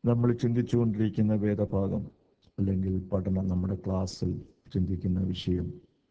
നമ്മൾ ചിന്തിച്ചുകൊണ്ടിരിക്കുന്ന വേദഭാഗം അല്ലെങ്കിൽ പഠനം, നമ്മുടെ ക്ലാസ്സിൽ ചിന്തിക്കുന്ന വിഷയം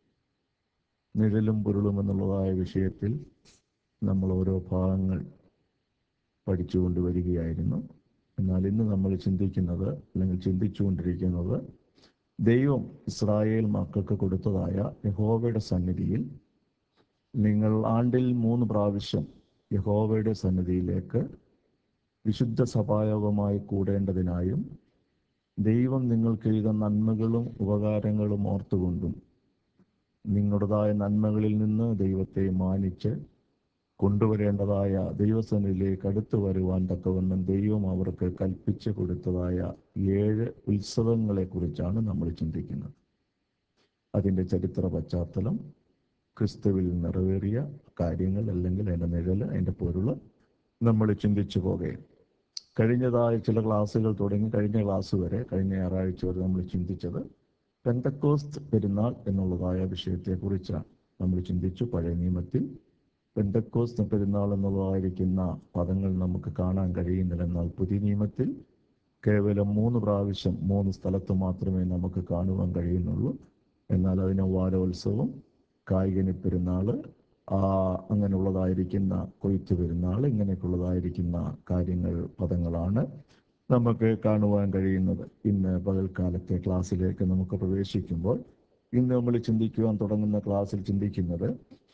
നിഴലും പൊരുളും എന്നുള്ളതായ വിഷയത്തിൽ നമ്മൾ ഓരോ ഭാഗങ്ങൾ പഠിച്ചുകൊണ്ട് വരികയായിരുന്നു. എന്നാൽ ഇന്ന് നമ്മൾ ചിന്തിക്കുന്നത് അല്ലെങ്കിൽ ചിന്തിച്ചുകൊണ്ടിരിക്കുന്നത് ദൈവം ഇസ്രായേൽ മക്കൾക്ക് കൊടുത്തതായ യഹോവയുടെ സന്നിധിയിൽ നിങ്ങൾ ആണ്ടിൽ 3 പ്രാവശ്യം യഹോവയുടെ സന്നിധിയിലേക്ക് വിശുദ്ധ സഭായോഗമായി കൂടേണ്ടതിനായും ദൈവം നിങ്ങൾക്ക് ചെയ്ത നന്മകളും ഉപകാരങ്ങളും ഓർത്തുകൊണ്ടും നിങ്ങളുടേതായ നന്മകളിൽ നിന്ന് ദൈവത്തെ മാനിച്ച് കൊണ്ടുവരേണ്ടതായ ദൈവസന്നിധിയിലേക്ക് അടുത്തു വരുവാൻ തക്കവണ്ണം ദൈവം അവർക്ക് കൽപ്പിച്ചു കൊടുത്തതായ 7 ഉത്സവങ്ങളെക്കുറിച്ചാണ് നമ്മൾ ചിന്തിക്കുന്നത്. അതിൻ്റെ ചരിത്ര പശ്ചാത്തലം, ക്രിസ്തുവിൽ നിറവേറിയ കാര്യങ്ങൾ അല്ലെങ്കിൽ അതിൻ്റെ നിഴൽ, അതിൻ്റെ പൊരുൾ നമ്മൾ ചിന്തിച്ചു പോകുകയും കഴിഞ്ഞതായ ചില ക്ലാസ്സുകൾ തുടങ്ങി കഴിഞ്ഞ ക്ലാസ് വരെ, കഴിഞ്ഞ ഞായറാഴ്ച വരെ നമ്മൾ ചിന്തിച്ചത് പെന്തക്കോസ്ത് പെരുന്നാൾ എന്നുള്ളതായ വിഷയത്തെക്കുറിച്ചാണ് നമ്മൾ ചിന്തിച്ചു. പഴയ നിയമത്തിൽ പെന്തക്കോസ്ത് പെരുന്നാൾ എന്നുള്ളതായിരിക്കുന്ന പദങ്ങൾ നമുക്ക് കാണാൻ കഴിയുന്നില്ല. എന്നാൽ പുതിയ നിയമത്തിൽ കേവലം 3 പ്രാവശ്യം 3 സ്ഥലത്ത് മാത്രമേ നമുക്ക് കാണുവാൻ കഴിയുന്നുള്ളൂ. എന്നാൽ അതിന് വാരോത്സവം, കായികനി പെരുന്നാൾ, അങ്ങനെയുള്ളതായിരിക്കുന്ന കൊയ്ത്ത് പെരുന്നാൾ, ഇങ്ങനെയൊക്കെയുള്ളതായിരിക്കുന്ന കാര്യങ്ങൾ, പദങ്ങളാണ് നമുക്ക് കാണുവാൻ കഴിയുന്നത്. ഇന്ന് പകൽക്കാലത്തെ ക്ലാസ്സിലേക്ക് നമുക്ക് പ്രവേശിക്കുമ്പോൾ ഇന്ന് നമ്മൾ ചിന്തിക്കുവാൻ തുടങ്ങുന്ന ക്ലാസ്സിൽ ചിന്തിക്കുന്നത്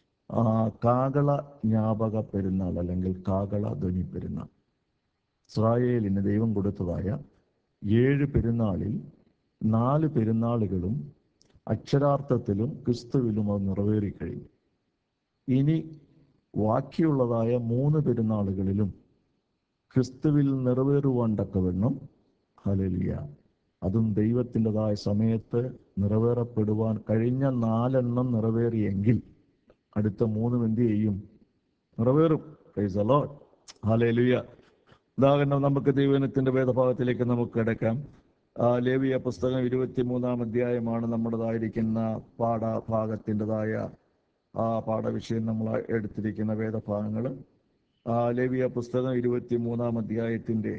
കാകള ജ്ഞാപക പെരുന്നാൾ അല്ലെങ്കിൽ കാകള ധ്വനി പെരുന്നാൾ. ഇസ്രായേലിന് ദൈവം കൊടുത്തതായ 7 പെരുന്നാളിൽ 4 പെരുന്നാളുകളും അക്ഷരാർത്ഥത്തിലും ക്രിസ്തുവിലും അത് നിറവേറിക്കഴിഞ്ഞു. ഇനി ബാക്കിയുള്ളതായ 3 പെരുന്നാളുകളിലും ക്രിസ്തുവിൽ നിറവേറുവാൻ തക്കവണ്ണം, ഹല്ലേലൂയ, അതും ദൈവത്തിൻ്റെതായ സമയത്ത് നിറവേറപ്പെടുവാൻ കഴിഞ്ഞ 4 നിറവേറിയെങ്കിൽ അടുത്ത 3 എന്ത് ചെയ്യും? നിറവേറും. Praise the Lord, hallelujah. ഉദാഹരണം, നമുക്ക് ദൈവജനത്തിൻ്റെ വേദഭാഗത്തിലേക്ക് നമുക്ക് കിടക്കാം. ലേവിയ പുസ്തകം 23-ാം അധ്യായമാണ് നമ്മുടേതായിരിക്കുന്ന പാഠഭാഗത്തിൻ്റെതായ പാഠവിഷയം നമ്മൾ എടുത്തിരിക്കുന്ന വേദഭാഗങ്ങൾ. ലേവിയ പുസ്തകം 23-ാം അധ്യായത്തിൻ്റെ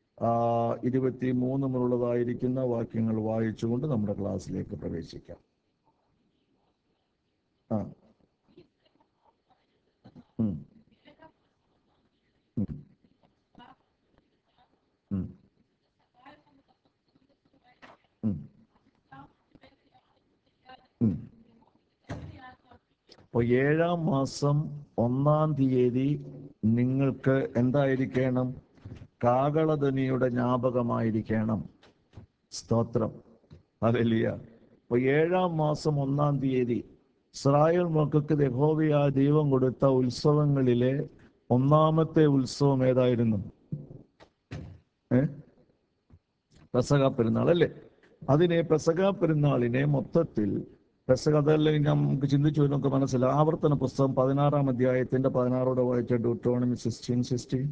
23 മുതലുള്ളതായിരിക്കുന്ന വാക്യങ്ങൾ വായിച്ചുകൊണ്ട് നമ്മുടെ ക്ലാസ്സിലേക്ക് പ്രവേശിക്കാം. അപ്പോൾ 7-ാം മാസം 1-ാം തീയതി നിങ്ങൾക്ക് എന്തായിരിക്കണം? കാകളധ്വനിയുടെ ജ്ഞാപകമായിരിക്കണം. സ്തോത്രം, ഹല്ലേലൂയ. അപ്പോൾ 7-ാം മാസം 1-ാം തീയതി ഇസ്രായേൽ മക്കൾക്ക് യഹോവയായ ദൈവം കൊടുത്ത ഉത്സവങ്ങളിലെ 1-ാമത്തെ ഉത്സവം ഏതായിരുന്നു? പെസഹ പെരുന്നാൾ അല്ലേ? അതിനെ പെസഹ പെരുന്നാളിനെ മൊത്തത്തിൽ അതല്ലെങ്കിൽ നമുക്ക് ചിന്തിച്ചു നമുക്ക് മനസ്സിലാവും. ആവർത്തന പുസ്തകം 16-ാം അധ്യായത്തിന്റെ 16 വായിച്ച ഡ്യൂട്ടോണമി 16:16.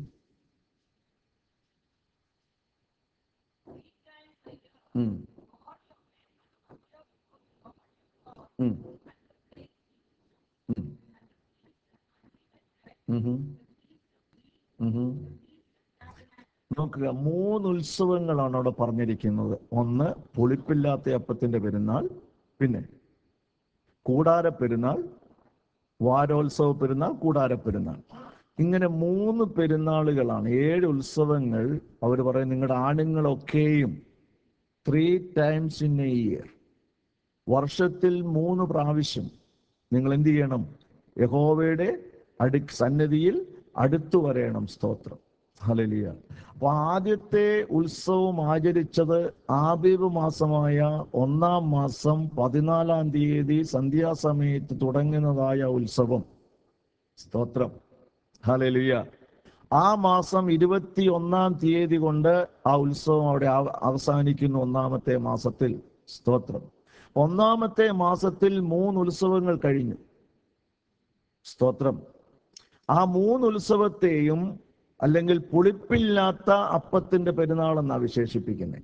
നോക്കുക, 3 ഉത്സവങ്ങളാണ് അവിടെ പറഞ്ഞിരിക്കുന്നത്. ഒന്ന് പുളിപ്പില്ലാത്ത അപ്പത്തിന്റെ പെരുന്നാൾ, പിന്നെ കൂടാര പെരുന്നാൾ, വാരോത്സവ പെരുന്നാൾ, കൂടാര പെരുന്നാൾ. ഇങ്ങനെ 3 പെരുന്നാളുകളാണ്. 7 ഉത്സവങ്ങൾ. അവർ പറയും നിങ്ങളുടെ ആണുങ്ങളൊക്കെയും 3 times in a year, വർഷത്തിൽ 3 പ്രാവശ്യം നിങ്ങൾ എന്ത് ചെയ്യണം? യഹോവയുടെ സന്നിധിയിൽ അടുത്തു വരേണം. സ്തോത്രം, ഹല്ലേലൂയ. അപ്പൊ ആദ്യത്തെ ഉത്സവം ആചരിച്ചത് ആബീബ് മാസമായ 1-ാം മാസം 14-ാം തീയതി സന്ധ്യാസമയത്ത് തുടങ്ങുന്നതായ ഉത്സവം. സ്തോത്രം, ഹല്ലേലൂയ. ആ മാസം 21-ാം തീയതി കൊണ്ട് ആ ഉത്സവം അവിടെ അവസാനിക്കുന്നു. 1-ാമത്തെ മാസത്തിൽ. സ്തോത്രം. 1-ാമത്തെ മാസത്തിൽ 3 ഉത്സവങ്ങൾ കഴിഞ്ഞു. സ്തോത്രം. ആ 3 ഉത്സവത്തെയും അല്ലെങ്കിൽ പുളിപ്പില്ലാത്ത അപ്പത്തിന്റെ പെരുന്നാൾ എന്നാണ് വിശേഷിപ്പിക്കുന്നത്.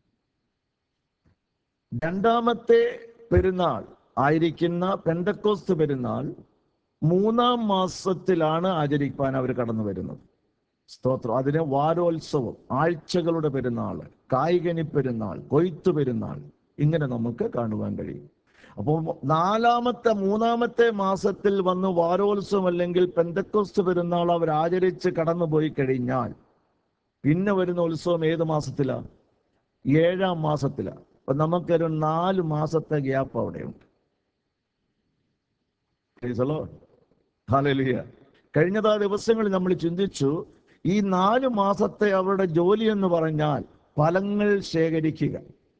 2-ാമത്തെ പെരുന്നാൾ ആയിരിക്കുന്ന പെന്തക്കോസ്ത് പെരുന്നാൾ 3-ാം മാസത്തിലാണ് ആചരിക്കാൻ അവർ കടന്നു വരുന്നത്. സ്തോത്രം. അതിനെ വാരോത്സവം, ആഴ്ചകളുടെ പെരുന്നാൾ, കായികനി പെരുന്നാൾ, കൊയ്ത്തു പെരുന്നാൾ, ഇങ്ങനെ നമുക്ക് കാണുവാൻ കഴിയും. അപ്പോൾ മൂന്നാമത്തെ മാസത്തിൽ വന്ന് വാരോത്സവം അല്ലെങ്കിൽ പെന്തക്കോസ്ത് പെരുന്നാൾ അവർ ആചരിച്ച് കടന്നുപോയി കഴിഞ്ഞാൽ പിന്നെ വരുന്ന ഉത്സവം ഏത് മാസത്തിലാ? 7-ാം മാസത്തിലാ. അപ്പൊ നമുക്കൊരു 4 മാസത്തെ ഗ്യാപ്പ് അവിടെയുണ്ട്. ഹല്ലേലൂയ. കഴിഞ്ഞ ദിവസങ്ങളിൽ നമ്മൾ ചിന്തിച്ചു, ഈ 4 മാസത്തെ അവരുടെ ജോലി എന്ന് പറഞ്ഞാൽ ഫലങ്ങൾ ശേഖരിക്കുക.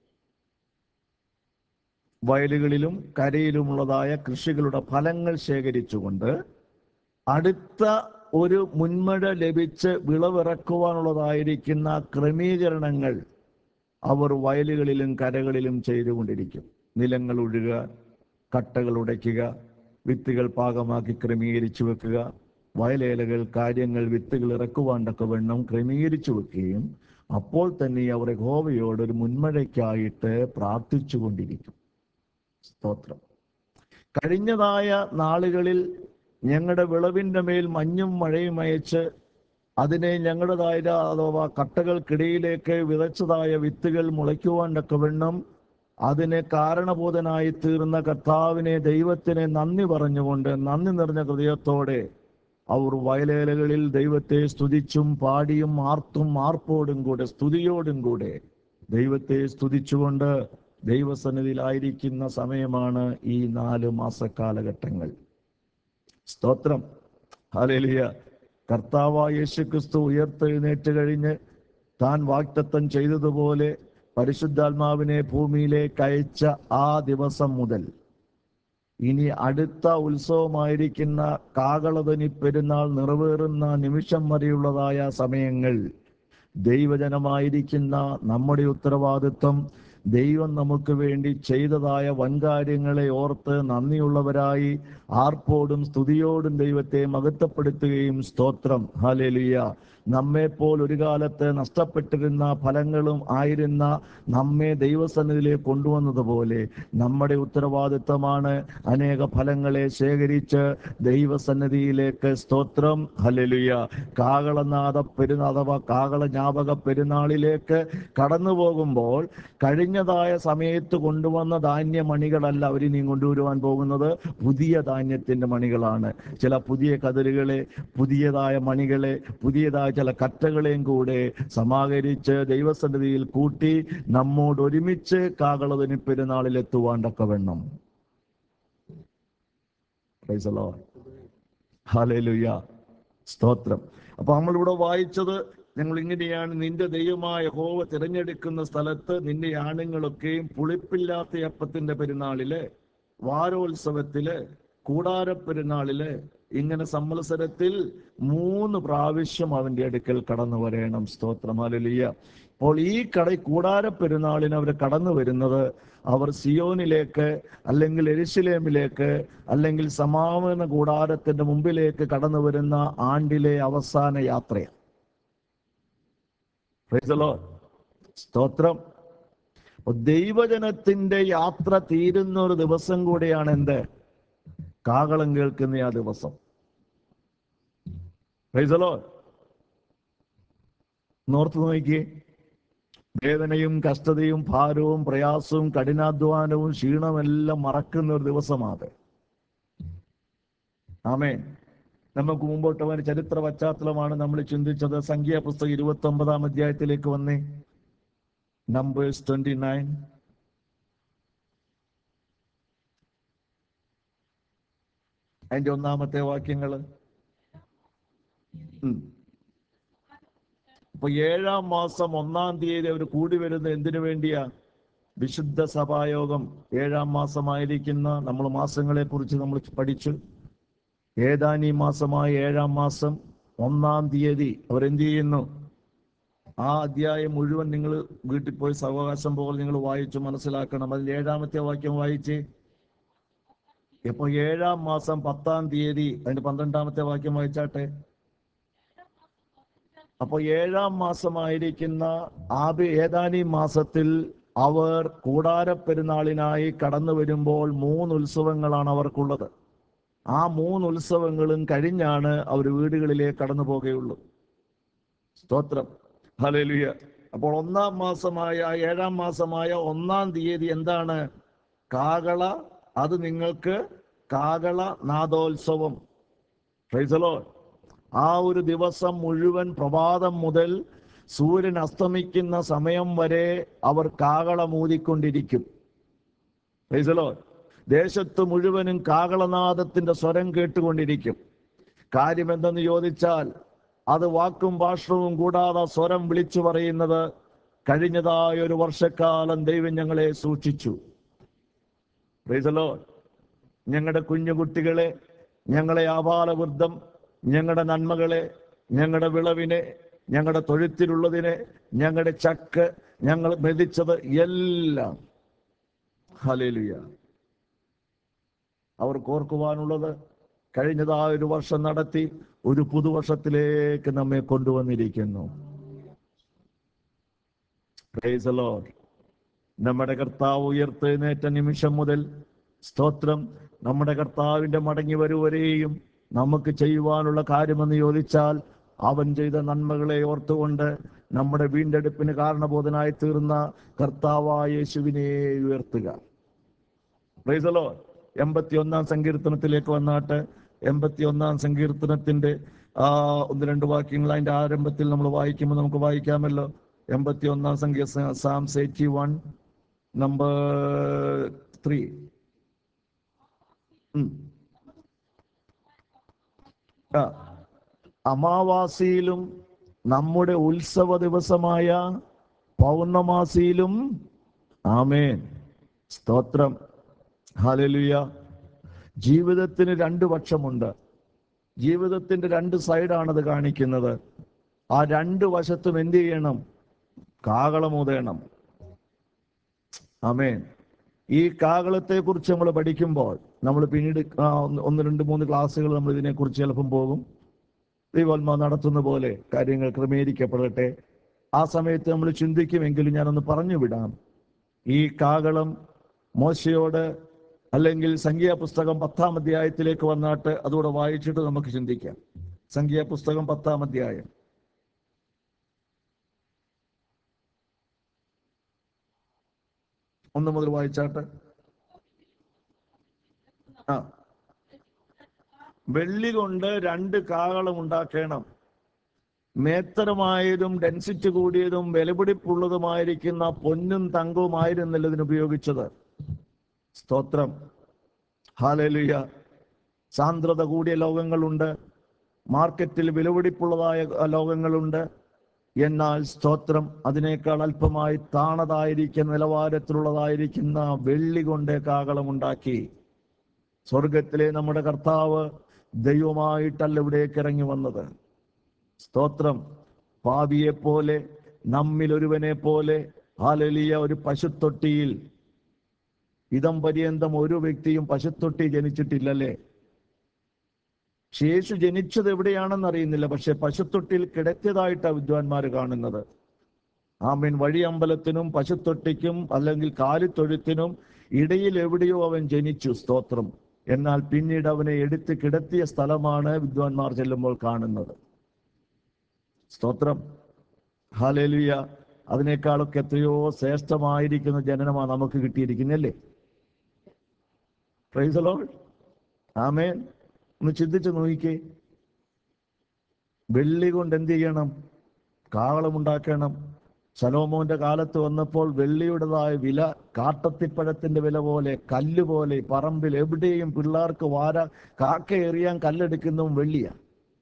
വയലുകളിലും കരയിലുമുള്ളതായ കൃഷികളുടെ ഫലങ്ങൾ ശേഖരിച്ചുകൊണ്ട് അടുത്ത ഒരു മുൻമഴ ലഭിച്ച് വിളവിറക്കുവാനുള്ളതായിരിക്കുന്ന ക്രമീകരണങ്ങൾ അവർ വയലുകളിലും കരകളിലും ചെയ്തുകൊണ്ടിരിക്കും. നിലങ്ങൾ ഉഴുക, കട്ടകൾ ഉടയ്ക്കുക, വിത്തുകൾ പാകമാക്കി ക്രമീകരിച്ചു വെക്കുക, വയലേലകൾ, കാര്യങ്ങൾ, വിത്തുകൾ ഇറക്കുവാൻ തക്കവണ്ണം ക്രമീകരിച്ചു വെക്കുകയും അപ്പോൾ തന്നെ അവർ യഹോവയോട് ഒരു മുൻമഴയ്ക്കായിട്ട് പ്രാർത്ഥിച്ചു കൊണ്ടിരിക്കും. സ്തോത്രം. കഴിഞ്ഞതായ നാളുകളിൽ ഞങ്ങളുടെ വിളവിൻ്റെ മേൽ മഞ്ഞും മഴയും അയച്ച് അതിനെ ഞങ്ങളുടേതായ അഥവാ കട്ടകൾക്കിടയിലേക്ക് വിതച്ചതായ വിത്തുകൾ മുളയ്ക്കുവാൻ തക്കവണ്ണം അതിന് കാരണഭൂതനായി തീർന്ന കർത്താവിനെ, ദൈവത്തിനെ നന്ദി പറഞ്ഞുകൊണ്ട് നന്ദി നിറഞ്ഞ ഹൃദയത്തോടെ അവർ വയലേലകളിൽ ദൈവത്തെ സ്തുതിച്ചും പാടിയും ആർപ്പോടും കൂടെ, സ്തുതിയോടും കൂടെ ദൈവത്തെ സ്തുതിച്ചുകൊണ്ട് ദൈവസന്നിധിയിലായിരിക്കുന്ന സമയമാണ് ഈ 4 മാസക്കാലഘട്ടങ്ങൾ. സ്തോത്രം. ഹല്ലേലൂയ. കർത്താവായ യേശുക്രിസ്തു ഉയർത്തെഴുന്നേറ്റ് കഴിഞ്ഞ് താൻ വാഗ്ദത്തം ചെയ്തതുപോലെ പരിശുദ്ധാത്മാവിനെ ഭൂമിയിലേക്ക് അയച്ച ആ ദിവസം മുതൽ ഇനി അടുത്ത ഉത്സവമായിരിക്കുന്ന കാകളധ്വനി പെരുന്നാൾ നിറവേറുന്ന നിമിഷം വരെയുള്ളതായ സമയങ്ങൾ ദൈവജനമായിരിക്കുന്ന നമ്മുടെ ഉത്തരവാദിത്വം ദൈവം നമുക്ക് വേണ്ടി ചെയ്തതായ വൻകാര്യങ്ങളെ ഓർത്ത് നന്ദിയുള്ളവരായി ആർപ്പോടും സ്തുതിയോടും ദൈവത്തെ മഹത്വപ്പെടുത്തുകയും, സ്തോത്രം, ഹല്ലേലൂയ, നമ്മെപ്പോൾ ഒരു കാലത്ത് നഷ്ടപ്പെട്ടിരുന്ന ഫലങ്ങളും ആയിരുന്ന നമ്മെ ദൈവസന്നിധിയിലേക്ക് കൊണ്ടുവന്നതുപോലെ നമ്മുടെ ഉത്തരവാദിത്തമാണ് അനേക ഫലങ്ങളെ ശേഖരിച്ച് ദൈവസന്നിധിയിലേക്ക്, സ്തോത്രം, ഹല്ലേലൂയ, അഥവാ കാകള ജ്ഞാപക പെരുന്നാളിലേക്ക് കടന്നു പോകുമ്പോൾ കഴിഞ്ഞതായ സമയത്ത് കൊണ്ടുവന്ന ധാന്യമണികളല്ല അവരിനി കൊണ്ടുവരുവാൻ പോകുന്നത്. പുതിയ ധാന്യത്തിന്റെ മണികളാണ്. ചില പുതിയ കതിരുകളെ, പുതിയതായ മണികളെ, പുതിയതായ ചില കറ്റകളെയും കൂടെ സമാഹരിച്ച് ദൈവസന്നിധിയിൽ കൂട്ടി നമ്മോട് ഒരുമിച്ച് കാകളധ്വനി പെരുന്നാളിൽ എത്തുവാൻ തക്കവണ്ണം. Praise the Lord. ഹല്ലേലൂയ. സ്തോത്രം. അപ്പൊ നമ്മളിവിടെ വായിച്ചത് ഞങ്ങൾ ഇങ്ങനെയാണ്: നിന്റെ ദൈവമായ യഹോവ തിരഞ്ഞെടുക്കുന്ന സ്ഥലത്ത് നിന്റെ ആണുങ്ങളൊക്കെയും പുളിപ്പില്ലാത്ത അപ്പത്തിന്റെ പെരുന്നാളില്, വാരോത്സവത്തില്, കൂടാരപ്പെരുന്നാളില്, ഇങ്ങനെ സംവത്സരത്തിൽ 3 പ്രാവശ്യം അവന്റെ അടുക്കൽ കടന്നു വരേണം. സ്തോത്രം, ഹല്ലേലൂയ. അപ്പോൾ ഈ കൂടാരപ്പെരുന്നാളിന് അവർ കടന്നു വരുന്നത് അവർ സിയോനിലേക്ക് അല്ലെങ്കിൽ യെരൂശലേമിലേക്ക് അല്ലെങ്കിൽ സമാഗമന കൂടാരത്തിന്റെ മുമ്പിലേക്ക് കടന്നു വരുന്ന ആണ്ടിലെ അവസാന യാത്രയാണ്. Praise the Lord. സ്തോത്രം. ദൈവജനത്തിന്റെ യാത്ര തീരുന്ന ഒരു ദിവസം കൂടിയാണ് എന്ത്? കാഹളം കേൾക്കുന്ന ആ ദിവസം. Price the Lord. നോർത്ത് നോക്കിയേ. വേദനയും കഷ്ടതയും ഭാരവും പ്രയാസവും കഠിനാധ്വാനവും ക്ഷീണമെല്ലാം മറക്കുന്ന ഒരു ദിവസമാണ്. ആമേൻ. നമുക്ക് മുമ്പോട്ട് വന്ന ചരിത്ര പശ്ചാത്തലമാണ് നമ്മൾ ചിന്തിച്ചത്. സംഖ്യാപുസ്തകം 29-ാം അധ്യായത്തിലേക്ക് വന്നേ. നമ്പേഴ്സ് 29. അതിന്റെ 1-ാമത്തെ വാക്യങ്ങള്. അപ്പൊ 7-ാം മാസം 1-ാം തീയതി അവർ കൂടി വരുന്നത് എന്തിനു വേണ്ടിയാ? വിശുദ്ധ സഭായോഗം. 7-ാം മാസമായിരിക്കുന്ന നമ്മൾ മാസങ്ങളെ കുറിച്ച് നമ്മൾ പഠിച്ചു. ഏതാനീ മാസമായ 7-ാം മാസം 1-ാം തീയതി അവർ എന്ത് ചെയ്യുന്നു? ആ അധ്യായം മുഴുവൻ നിങ്ങൾ വീട്ടിൽ പോയി സാവകാശം പോലെ നിങ്ങൾ വായിച്ചു മനസ്സിലാക്കണം. അതിൽ 7-ാമത്തെ വാക്യം വായിച്ച്. ഇപ്പൊ 7-ാം മാസം 10-ാം തീയതി അതിന്റെ 12-ാമത്തെ വാക്യം വായിച്ചാട്ടെ. അപ്പൊ 7-ാം മാസമായിരിക്കുന്ന ഏതാനീ മാസത്തിൽ അവർ കൂടാരപ്പെരുന്നാളിനായി കടന്നു വരുമ്പോൾ 3 ഉത്സവങ്ങളാണ് അവർക്കുള്ളത്. ആ 3 ഉത്സവങ്ങളും കഴിഞ്ഞാണ് അവർ വീടുകളിലേക്ക് കടന്നു പോകുകയുള്ളൂ. സ്തോത്രം. ഹല്ലേലൂയ. അപ്പോൾ ഒന്നാം മാസമായ 7-ാം മാസമായ 1-ാം തീയതി എന്താണ്? കാകള. അത് നിങ്ങൾക്ക് കാകള നാദോത്സവം. Praise the Lord. ആ ഒരു ദിവസം മുഴുവൻ പ്രഭാതം മുതൽ സൂര്യൻ അസ്തമിക്കുന്ന സമയം വരെ അവർ കാകളമൂതിക്കൊണ്ടിരിക്കും. Praise the Lord. ദേശത്ത് മുഴുവനും കാകളനാദത്തിന്റെ സ്വരം കേട്ടുകൊണ്ടിരിക്കും. കാര്യം എന്തെന്ന് ചോദിച്ചാൽ, അത് വാക്കും ഭാഷണവും കൂടാതെ സ്വരം വിളിച്ചു പറയുന്നത്, കഴിഞ്ഞതായ ഒരു വർഷക്കാലം ദൈവം ഞങ്ങളെ സൂക്ഷിച്ചു. Praise the Lord. ഞങ്ങളുടെ കുഞ്ഞുകുട്ടികളെ, ഞങ്ങളെ ആബാലവൃദ്ധം, ഞങ്ങളുടെ നന്മകളെ, ഞങ്ങളുടെ വിളവിനെ, ഞങ്ങളുടെ തൊഴുത്തിലുള്ളതിനെ, ഞങ്ങളുടെ ചക്ക്, ഞങ്ങൾ മെതിച്ചത് എല്ലാം ഹല്ലേലൂയ അവർക്ക് ഓർക്കുവാനുള്ളത്, കഴിഞ്ഞതായ ഒരു വർഷം നടത്തി ഒരു പുതുവർഷത്തിലേക്ക് നമ്മെ കൊണ്ടുവന്നിരിക്കുന്നു. Price the Lord. നമ്മുടെ കർത്താവ് ഉയർത്തെഴുന്നേറ്റ നിമിഷം മുതൽ, സ്തോത്രം, നമ്മുടെ കർത്താവിന്റെ മടങ്ങി വരുവരെയും നമുക്ക് ചെയ്യുവാനുള്ള കാര്യമെന്ന് ചോദിച്ചാൽ, അവൻ ചെയ്ത നന്മകളെ ഓർത്തുകൊണ്ട് നമ്മുടെ വീണ്ടെടുപ്പിന് കാരണബോധനായി തീർന്ന കർത്താവായ യേശുവിനെ ഉയർത്തുക. Praise the Lord. 81-ാം സങ്കീർത്തനത്തിലേക്ക് വന്നാട്ട്, 81-ാം സങ്കീർത്തനത്തിന്റെ 1-2 വാക്യങ്ങൾ അതിന്റെ ആരംഭത്തിൽ നമ്മൾ വായിക്കുമ്പോൾ നമുക്ക് വായിക്കാമല്ലോ. 81-ാം സങ്കീർത്തനം, Psalms 81 നമ്പർ 3. അമാവാസിയിലും നമ്മുടെ ഉത്സവ ദിവസമായ പൗർണമാസിയിലും. ആമേൻ. സ്തോത്രം. ഹല്ലേലൂയ. ജീവിതത്തിന് 2 പക്ഷമുണ്ട്. ജീവിതത്തിന്റെ 2 സൈഡാണത് കാണിക്കുന്നത്. ആ 2 വശത്തും എന്ത് ചെയ്യണം? കാകളമൂതേണം. ആമേൻ. ഈ കാകളത്തെ കുറിച്ച് നമ്മൾ പഠിക്കുമ്പോൾ, നമ്മൾ പിന്നീട് 1, 2, 3 ക്ലാസ്സുകൾ നമ്മൾ ഇതിനെക്കുറിച്ച് ചിലപ്പം പോകും. ദൈവാത്മാവ് നടത്തുന്ന പോലെ കാര്യങ്ങൾ ക്രമീകരിക്കപ്പെടട്ടെ. ആ സമയത്ത് നമ്മൾ ചിന്തിക്കുമെങ്കിലും ഞാനൊന്ന് പറഞ്ഞു വിടാം. ഈ കാകളം മോശയോട്, അല്ലെങ്കിൽ സംഖ്യാപുസ്തകം 10-ാം അധ്യായത്തിലേക്ക് വന്നാട്ട് അതുകൂടെ വായിച്ചിട്ട് നമുക്ക് ചിന്തിക്കാം. സംഖ്യാപുസ്തകം 10-ാം അധ്യായം. ഒന്ന് മുതൽ വായിച്ചാട്ട്. വെള്ളി കൊണ്ട് 2 കാകളം ഉണ്ടാക്കണം. മേത്തരമായതും ഡെൻസിറ്റി കൂടിയതും വിലപിടിപ്പുള്ളതുമായിരിക്കുന്ന പൊന്നും തങ്കവുമായിരുന്നില്ല ഇതിന് ഉപയോഗിച്ചത്. സ്തോത്രം. ഹല്ലേലൂയ. സാന്ദ്രത കൂടിയ ലോകങ്ങളുണ്ട്, മാർക്കറ്റിൽ വിലപിടിപ്പുള്ളതായ ലോകങ്ങളുണ്ട്. എന്നാൽ സ്തോത്രം, അതിനേക്കാൾ അല്പമായി താണതായിരിക്കുന്ന നിലവാരത്തിലുള്ളതായിരിക്കുന്ന വെള്ളി കൊണ്ട് കാകളമുണ്ടാക്കി. സ്വർഗത്തിലെ നമ്മുടെ കർത്താവ് ദൈവമായിട്ടല്ല ഇവിടേക്ക് ഇറങ്ങി വന്നത്. സ്തോത്രം. പാപിയെ പോലെ, നമ്മിൽ ഒരുവനെ പോലെ, ഹല്ലേലൂയ, ഒരു പശുത്തൊട്ടിയിൽ ഇതം പര്യന്തം ഒരു വ്യക്തിയും പശുത്തൊട്ടി ജനിച്ചിട്ടില്ലല്ലേ. യേശു ജനിച്ചത് എവിടെയാണെന്ന് അറിയുന്നില്ല, പക്ഷെ പശുത്തൊട്ടിയിൽ കിടത്തിയതായിട്ടാണ് വിദ്വാൻമാര് കാണുന്നത്. ആമീൻ. വഴിയമ്പലത്തിനും പശുത്തൊട്ടിക്കും അല്ലെങ്കിൽ കാലിത്തൊഴുത്തിനും ഇടയിൽ എവിടെയോ അവൻ ജനിച്ചു. സ്തോത്രം. എന്നാൽ പിന്നീട് അവനെ എടുത്ത് കിടത്തിയ സ്ഥലമാണ് വിദ്വാൻമാർ ചെല്ലുമ്പോൾ കാണുന്നത്. സ്തോത്രം. ഹല്ലേലൂയ. അതിനേക്കാളൊക്കെ എത്രയോ ശ്രേഷ്ഠമായിരിക്കുന്ന ജനനമാണ് നമുക്ക് കിട്ടിയിരിക്കുന്നല്ലേ. Praise the Lord. ആമേൻ. ഒന്ന് ചിന്തിച്ചു നോക്കിക്കേ. വെള്ളി കൊണ്ട് എന്ത് ചെയ്യണം? കാകളമുണ്ടാക്കണം. ശലോമോന്റെ കാലത്ത് വന്നപ്പോൾ വെള്ളിയുടേതായ വില കാട്ടത്തിപ്പഴത്തിന്റെ വില പോലെ, കല്ലുപോലെ, പറമ്പിൽ എവിടെയും പിള്ളേർക്ക് കാക്ക എറിയാൻ കല്ലെടുക്കുന്നതും വെള്ളിയാണ്.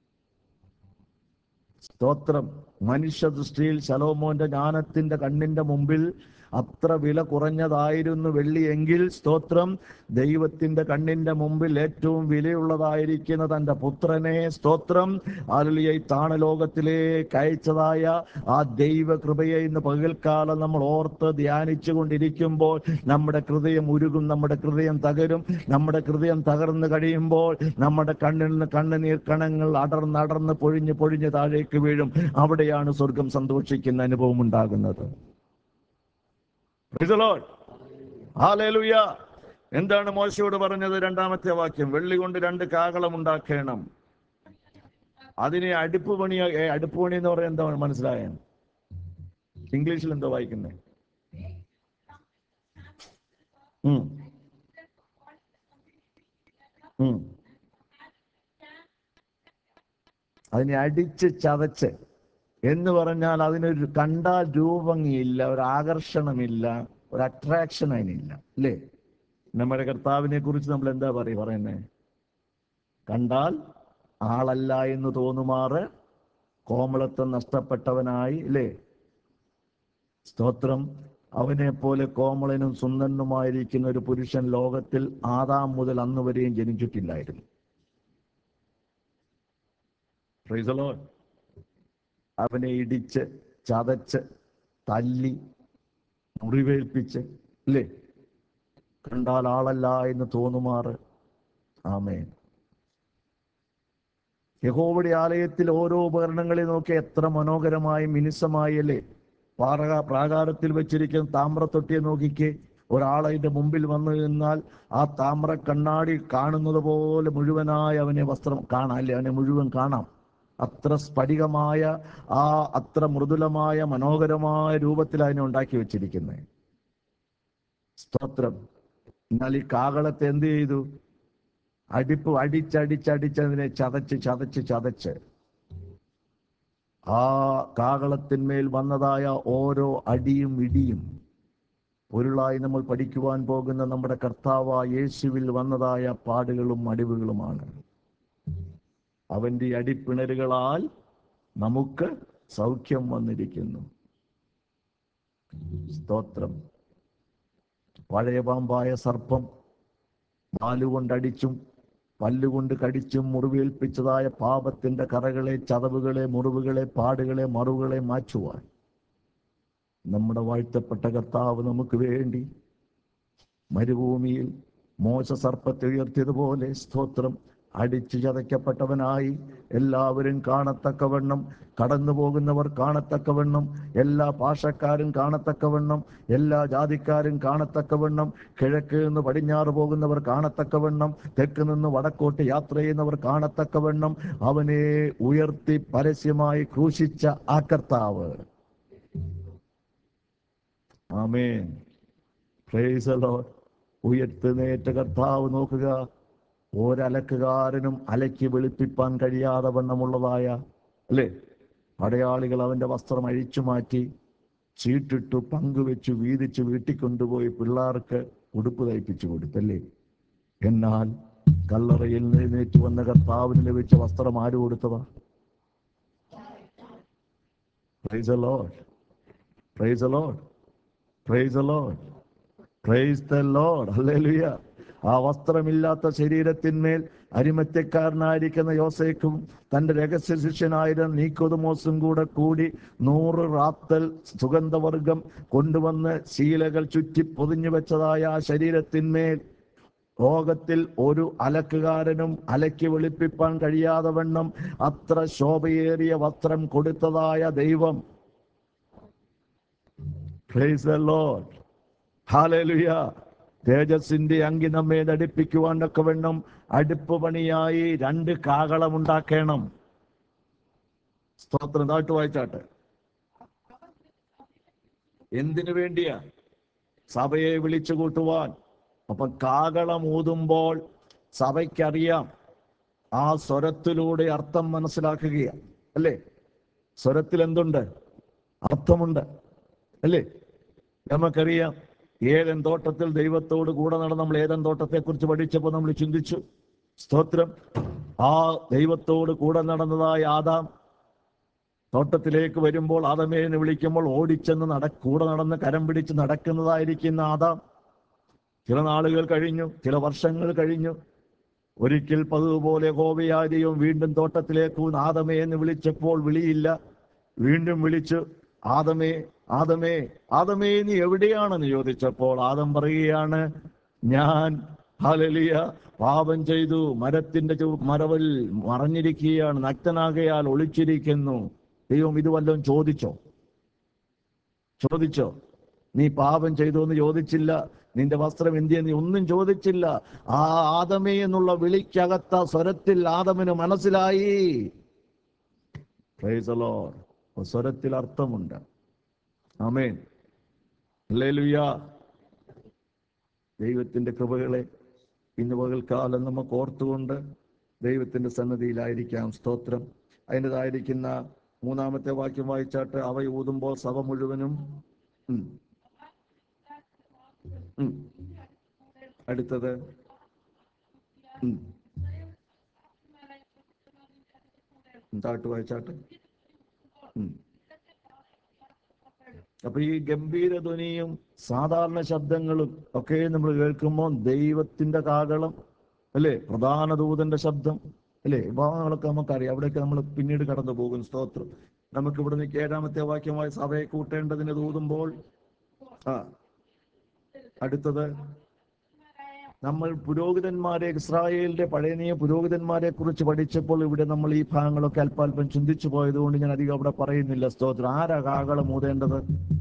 സ്തോത്രം. മനുഷ്യ ദൃഷ്ടിയിൽ ശലോമോന്റെ ജ്ഞാനത്തിന്റെ കണ്ണിന്റെ മുമ്പിൽ അത്ര വില കുറഞ്ഞതായിരുന്നു വെള്ളിയെങ്കിൽ, സ്തോത്രം, ദൈവത്തിന്റെ കണ്ണിന്റെ മുമ്പിൽ ഏറ്റവും വിലയുള്ളതായിരിക്കുന്ന തന്റെ പുത്രനെ, സ്തോത്രം, ഹല്ലേലൂയ, താണലോകത്തിലേക്ക് അയച്ചതായ ആ ദൈവ കൃപയെ ഇന്ന് പകൽക്കാലം നമ്മൾ ഓർത്ത് ധ്യാനിച്ചു കൊണ്ടിരിക്കുമ്പോൾ നമ്മുടെ ഹൃദയം ഉരുകും, നമ്മുടെ ഹൃദയം തകരും. നമ്മുടെ ഹൃദയം തകർന്നു കഴിയുമ്പോൾ നമ്മുടെ കണ്ണിൽ നിന്ന് കണ്ണുനീർ കണങ്ങൾ അടർന്ന് പൊഴിഞ്ഞ് താഴേക്ക് വീഴും. അവിടെയാണ് സ്വർഗം സന്തോഷിക്കുന്ന അനുഭവം ഉണ്ടാകുന്നത്. Praise the Lord. ഹല്ലേലൂയ. എന്താണ് മോശയോട് പറഞ്ഞത്? 2-ാമത്തെ വാക്യം, വെള്ളി കൊണ്ട് 2 കാകളം ഉണ്ടാക്കണം. അതിനെ അടുപ്പ് പണി എന്ന് പറയാൻ എന്താ മനസ്സിലായ? ഇംഗ്ലീഷിൽ എന്തോ വായിക്കുന്നേ? ഉം ഉം അതിനെ അടിച്ച് ചതച്ച് എന്ന് പറഞ്ഞാൽ അതിനൊരു കണ്ടാൽ രൂപങ്ങിയില്ല, ഒരു ആകർഷണമില്ല, ഒരു അട്രാക്ഷൻ അതിനില്ല, അല്ലേ? നമ്മുടെ കർത്താവിനെ കുറിച്ച് നമ്മൾ എന്താ പറയുന്നേ? കണ്ടാൽ ആളല്ല എന്ന് തോന്നുമാറ് കോമളത്വം നഷ്ടപ്പെട്ടവനായി, അല്ലേ? സ്തോത്രം. അവനെ പോലെ കോമളനും സുന്ദരനുമായിരിക്കുന്ന ഒരു പുരുഷൻ ലോകത്തിൽ ആദാം മുതൽ അന്ന് വരെയും ജനിച്ചിട്ടില്ലായിരുന്നു. Price the Lord. അവനെ ഇടിച്ച് ചതച്ച് തല്ലി മുറിവേൽപ്പിച്ച്, അല്ലേ, കണ്ടാൽ ആളല്ല എന്ന് തോന്നുമാറ്. ആമേൻ. യഹോവയുടെ ആലയത്തിൽ ഓരോ ഉപകരണങ്ങളെ നോക്കി എത്ര മനോഹരമായി മിനുസമായി, അല്ലേ? പ്രാകാരത്തിൽ വെച്ചിരിക്കുന്ന താമ്രത്തൊട്ടിയെ നോക്കിക്കേ. ഒരാളതിന്റെ മുമ്പിൽ വന്നു നിന്നാൽ ആ താമ്ര കണ്ണാടി കാണുന്നത് പോലെ മുഴുവനായി അവനെ വസ്ത്രം കാണാം, അല്ലേ? അവനെ മുഴുവൻ കാണാം. അത്ര സ്ഫടികമായ, അത്ര മൃദുലമായ മനോഹരമായ രൂപത്തിൽ അതിനെ ഉണ്ടാക്കി വെച്ചിരിക്കുന്നത്. സ്തോത്രം. എന്നാൽ ഈ കാകളത്തെ എന്ത് ചെയ്തു? അടിച്ചടിച്ചടിച്ചതിനെ ചതച്ച് ആ കാകളത്തിന്മേൽ വന്നതായ ഓരോ അടിയും ഇടിയും പൊരുളായി നമ്മൾ പഠിക്കുവാൻ പോകുന്ന നമ്മുടെ കർത്താവായ യേശുവിൽ വന്നതായ പാടുകളും അടിവുകളുമാണ്. അവന്റെ അടിപ്പിണരുകളാൽ നമുക്ക് സൗഖ്യം വന്നിരിക്കുന്നു. സ്തോത്രം. പഴയ പാമ്പായ സർപ്പം വാലുകൊണ്ടടിച്ചും പല്ലുകൊണ്ട് കടിച്ചും മുറിവേൽപ്പിച്ചതായ പാപത്തിന്റെ കറകളെ, ചതവുകളെ, മുറിവുകളെ, പാടുകളെ, മറുകളെ മാറ്റുവാൻ നമ്മുടെ വാഴ്ത്തപ്പെട്ട കർത്താവ് നമുക്ക് വേണ്ടി മരുഭൂമിയിൽ മോശ സർപ്പത്തെ ഉയർത്തിയതുപോലെ, സ്തോത്രം, അടിച്ചു ചതയ്ക്കപ്പെട്ടവനായി എല്ലാവരും കാണത്തക്കവണ്ണം, കടന്നു പോകുന്നവർ കാണത്തക്കവണ്ണം, എല്ലാ ഭാഷക്കാരും കാണത്തക്കവണ്ണം, എല്ലാ ജാതിക്കാരും കാണത്തക്കവണ്ണം, കിഴക്ക് നിന്ന് പടിഞ്ഞാറ് പോകുന്നവർ കാണത്തക്കവണ്ണം, തെക്ക് നിന്ന് വടക്കോട്ട് യാത്ര ചെയ്യുന്നവർ കാണത്തക്കവണ്ണം അവനെ ഉയർത്തി പരസ്യമായി ക്രൂശിച്ച ആ കർത്താവ്. ആമേൻ. Praise the Lord. ഉയർത്തുന്നേറ്റ കർത്താവ് നോക്കുക. ഒരലക്കുകാരനും അലക്കി വെളുപ്പിപ്പാൻ കഴിയാതെ വണ്ണമുള്ളതായ, അല്ലേ, പടയാളികൾ അവന്റെ വസ്ത്രം അഴിച്ചു മാറ്റി ചീട്ടിട്ടു പങ്കുവെച്ചു വീതിച്ചു വീട്ടിൽ കൊണ്ടുപോയി പിള്ളേർക്ക് ഉടുപ്പ് തയ്പ്പിച്ചു കൊടുത്തല്ലേ. എന്നാൽ കല്ലറയിൽ എഴുന്നേറ്റ് വന്ന കർത്താവിന് ലഭിച്ച വസ്ത്രം ആര് കൊടുത്തതാ? Praise the Lord. Praise the Lord. Praise the Lord. Praise the Lord. ഹല്ലേലൂയ. ആ വസ്ത്രമില്ലാത്ത ശരീരത്തിന്മേൽ അരിമത്യക്കാരനായിരിക്കുന്ന യോസേഫും തന്റെ രഹസ്യ ശിഷ്യനായിരുന്ന നീക്കോദെമോസും കൂടി 100 റാത്തൽ സുഗന്ധവർഗം കൊണ്ടുവന്ന് ശീലകൾ ചുറ്റി പൊതിഞ്ഞു വെച്ചതായ ആ ശരീരത്തിന്മേൽ ലോകത്തിൽ ഒരു അലക്കുകാരനും അലക്കി വെളുപ്പിപ്പാൻ കഴിയാതെ വണ്ണം അത്ര ശോഭയേറിയ വസ്ത്രം കൊടുത്തതായ ദൈവം. Praise the Lord. ഹല്ലേലൂയ. തേജസ്സിന്റെ അങ്കി നമ്മെ ധരിപ്പിക്കുവാൻ തക്കവണ്ണം അടുപ്പ് പണിയായി 2 കാകളം ഉണ്ടാക്കണം. സ്തോത്രം. താഴ്ത്തു വായിച്ചാട്ടെ. എന്തിനു വേണ്ടിയാ? സഭയെ വിളിച്ചു കൂട്ടുവാൻ. അപ്പൊ കാകളം ഊതുമ്പോൾ സഭയ്ക്കറിയാം, ആ സ്വരത്തിലൂടെ അർത്ഥം മനസ്സിലാക്കുകയാണ്, അല്ലേ? സ്വരത്തിൽ എന്തുണ്ട്? അർത്ഥമുണ്ട്, അല്ലേ? നമുക്കറിയാം, ഏദൻ തോട്ടത്തിൽ ദൈവത്തോട് കൂടെ നടന്ന് നമ്മൾ ഏദൻ തോട്ടത്തെ കുറിച്ച് പഠിച്ചപ്പോൾ നമ്മൾ ചിന്തിച്ചു. സ്തോത്രം. ആ ദൈവത്തോട് കൂടെ നടന്നതായ ആദാം തോട്ടത്തിലേക്ക് വരുമ്പോൾ ആദമേ എന്ന് വിളിക്കുമ്പോൾ ഓടിച്ചെന്ന് കൂടെ നടന്ന് കരം പിടിച്ച് നടക്കുന്നതായിരിക്കുന്ന ആദാം ചില നാളുകൾ കഴിഞ്ഞു, ചില വർഷങ്ങൾ കഴിഞ്ഞു. ഒരിക്കൽ പതിവുപോലെ യഹോവയായ ദൈവം വീണ്ടും തോട്ടത്തിലേക്ക് ആദമേ എന്ന് വിളിച്ചപ്പോൾ വിളിയില്ല. വീണ്ടും വിളിച്ചു, ആദമേ, ആദമേ, ആദമേ, നീ എവിടെയാണെന്ന് ചോദിച്ചപ്പോൾ ആദം പറയുകയാണ്, ഞാൻ, ഹല്ലേലൂയ, പാപം ചെയ്തു, മരത്തിന്റെ മറവിൽ മറഞ്ഞിരിക്കുകയാണ്, നഗ്നനാകയാൽ ഒളിച്ചിരിക്കുന്നു. ദൈവം ഇത് വല്ലതും ചോദിച്ചോ? നീ പാപം ചെയ്തു എന്ന് ചോദിച്ചില്ല. നിന്റെ വസ്ത്രം എന്തിയെ നീ ഒന്നും ചോദിച്ചില്ല. ആ ആദമേ എന്നുള്ള വിളിക്കകത്ത സ്വരത്തിൽ ആദമിന് മനസ്സിലായി, പ്രൈസ് ദി ലോർഡ്. സ്വരത്തിൽ അർത്ഥമുണ്ട്. ആമേൻ. ഹല്ലേലൂയ. ദൈവത്തിന്റെ കൃപകളെ ഇന്ന് പകൽക്കാലം നമുക്ക് ഓർത്തുകൊണ്ട് ദൈവത്തിന്റെ സന്നിധിയിലായിരിക്കാം. സ്തോത്രം. അതിൻ്റെതായിരിക്കുന്ന 3-ാമത്തെ വാക്യം വായിച്ചാട്ട്, അവ ഊതുമ്പോൾ സഭ മുഴുവനും അടുത്തത് താട്ട് വായിച്ചാട്ട്. അപ്പൊ ഈ ഗംഭീര ധ്വനിയും സാധാരണ ശബ്ദങ്ങളും ഒക്കെ നമ്മൾ കേൾക്കുമ്പോൾ ദൈവത്തിന്റെ കാഹളം, അല്ലേ, പ്രധാന ദൂതന്റെ ശബ്ദം, അല്ലേ, വിഭാഗങ്ങളൊക്കെ നമുക്കറിയാം. അവിടെയൊക്കെ നമ്മൾ പിന്നീട് കടന്നു പോകും. സ്തോത്രം. നമുക്ക് ഇവിടെ നിന്ന് 7-ാമത്തെ വാക്യമായി സഭയെ കൂട്ടേണ്ടതിന് ഊതുമ്പോൾ അടുത്തത് നമ്മൾ പുരോഹിതന്മാരെ, ഇസ്രായേലിന്റെ പഴയ നിയമ പുരോഹിതന്മാരെ കുറിച്ച് പഠിച്ചപ്പോൾ ഇവിടെ നമ്മൾ ഈ ഭാഗങ്ങളൊക്കെ അല്പാൽപ്പം ചിന്തിച്ചു പോയതുകൊണ്ട് ഞാൻ അധികം അവിടെ പറയുന്നില്ല. സ്തോത്രം. ആരാ കാഹളം ഊതേണ്ടത്?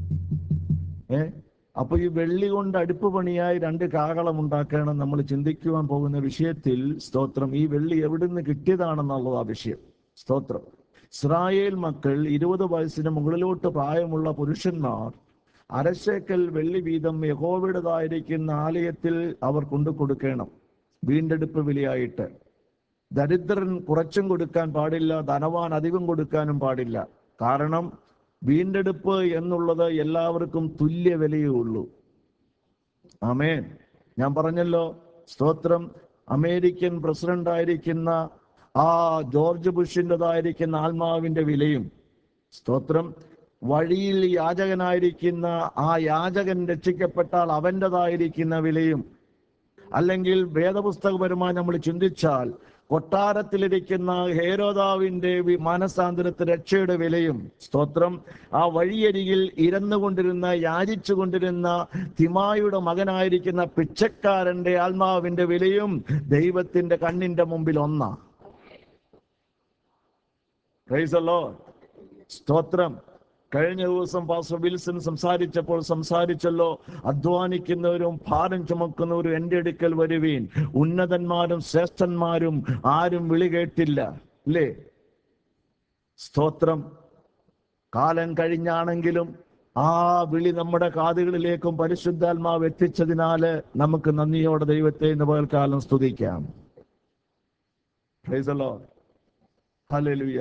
അപ്പൊ ഈ വെള്ളി കൊണ്ട് അടുപ്പ് പണിയായി 2 കാഹളം ഉണ്ടാക്കണം. നമ്മൾ ചിന്തിക്കുവാൻ പോകുന്ന വിഷയത്തിൽ, സ്തോത്രം, ഈ വെള്ളി എവിടുന്ന് കിട്ടിയതാണെന്നുള്ളത് ആ വിഷയം. സ്തോത്രം. ഇസ്രായേൽ മക്കൾ 20 വയസ്സിന് മുകളിലോട്ട് പ്രായമുള്ള പുരുഷന്മാർ അരശേക്കൽ വെള്ളി വീതം യഹോവയുടേതായിരിക്കുന്ന ആലയത്തിൽ അവർ കൊണ്ടു കൊടുക്കണം, വീണ്ടെടുപ്പ് വിലയായിട്ട്. ദരിദ്രൻ കുറച്ചും കൊടുക്കാൻ പാടില്ല, ധനവാൻ അധികം കൊടുക്കാനും പാടില്ല. കാരണം വീണ്ടെടുപ്പ് എന്നുള്ളത് എല്ലാവർക്കും തുല്യ വിലയേ ഉള്ളൂ. ആമേൻ. ഞാൻ പറഞ്ഞല്ലോ, സ്തോത്രം, അമേരിക്കൻ പ്രസിഡന്റ് ആയിരിക്കുന്ന ആ ജോർജ് ബുഷിൻ്റെതായിരിക്കുന്ന ആത്മാവിന്റെ വിലയും, സ്തോത്രം, വഴിയിൽ യാചകനായിരിക്കുന്ന ആ യാചകൻ രക്ഷിക്കപ്പെട്ടാൽ അവൻ്റെതായിരിക്കുന്ന വിലയും, അല്ലെങ്കിൽ വേദപുസ്തകപരമായി നമ്മൾ ചിന്തിച്ചാൽ കൊട്ടാരത്തിലിരിക്കുന്ന ഹേരോദാവിന്റെ മാനസാന്തരത്തെ രക്ഷയുടെ വിലയും, സ്തോത്രം, ആ വഴിയരികിൽ ഇരന്നുകൊണ്ടിരുന്ന യാചിച്ചു കൊണ്ടിരുന്ന തിമായുടെ മകനായിരിക്കുന്ന പിച്ചക്കാരന്റെ ആത്മാവിന്റെ വിലയും ദൈവത്തിന്റെ കണ്ണിന്റെ മുമ്പിൽ ഒന്നാ. Praise the Lord. സ്തോത്രം. കഴിഞ്ഞ ദിവസം പാസ്റ്റർ വിൽസൺ സംസാരിച്ചല്ലോ, അധ്വാനിക്കുന്നവരും ഭാരം ചുമക്കുന്നവരും എൻ്റെ അടുക്കൽ വരുവീൻ, ഉന്നതന്മാരും ശ്രേഷ്ഠന്മാരും ആരും വിളി കേട്ടില്ല. അല്ലേ? സ്തോത്രം. കാലം കഴിഞ്ഞാണെങ്കിലും ആ വിളി നമ്മുടെ കാതുകളിലേക്കും പരിശുദ്ധാത്മാവ് എത്തിച്ചതിനാല് നമുക്ക് നന്ദിയോടെ ദൈവത്തെ ഇന്ന് പകൽക്കാലം സ്തുതിക്കാം. Praise the Lord. ഹല്ലേലൂയ.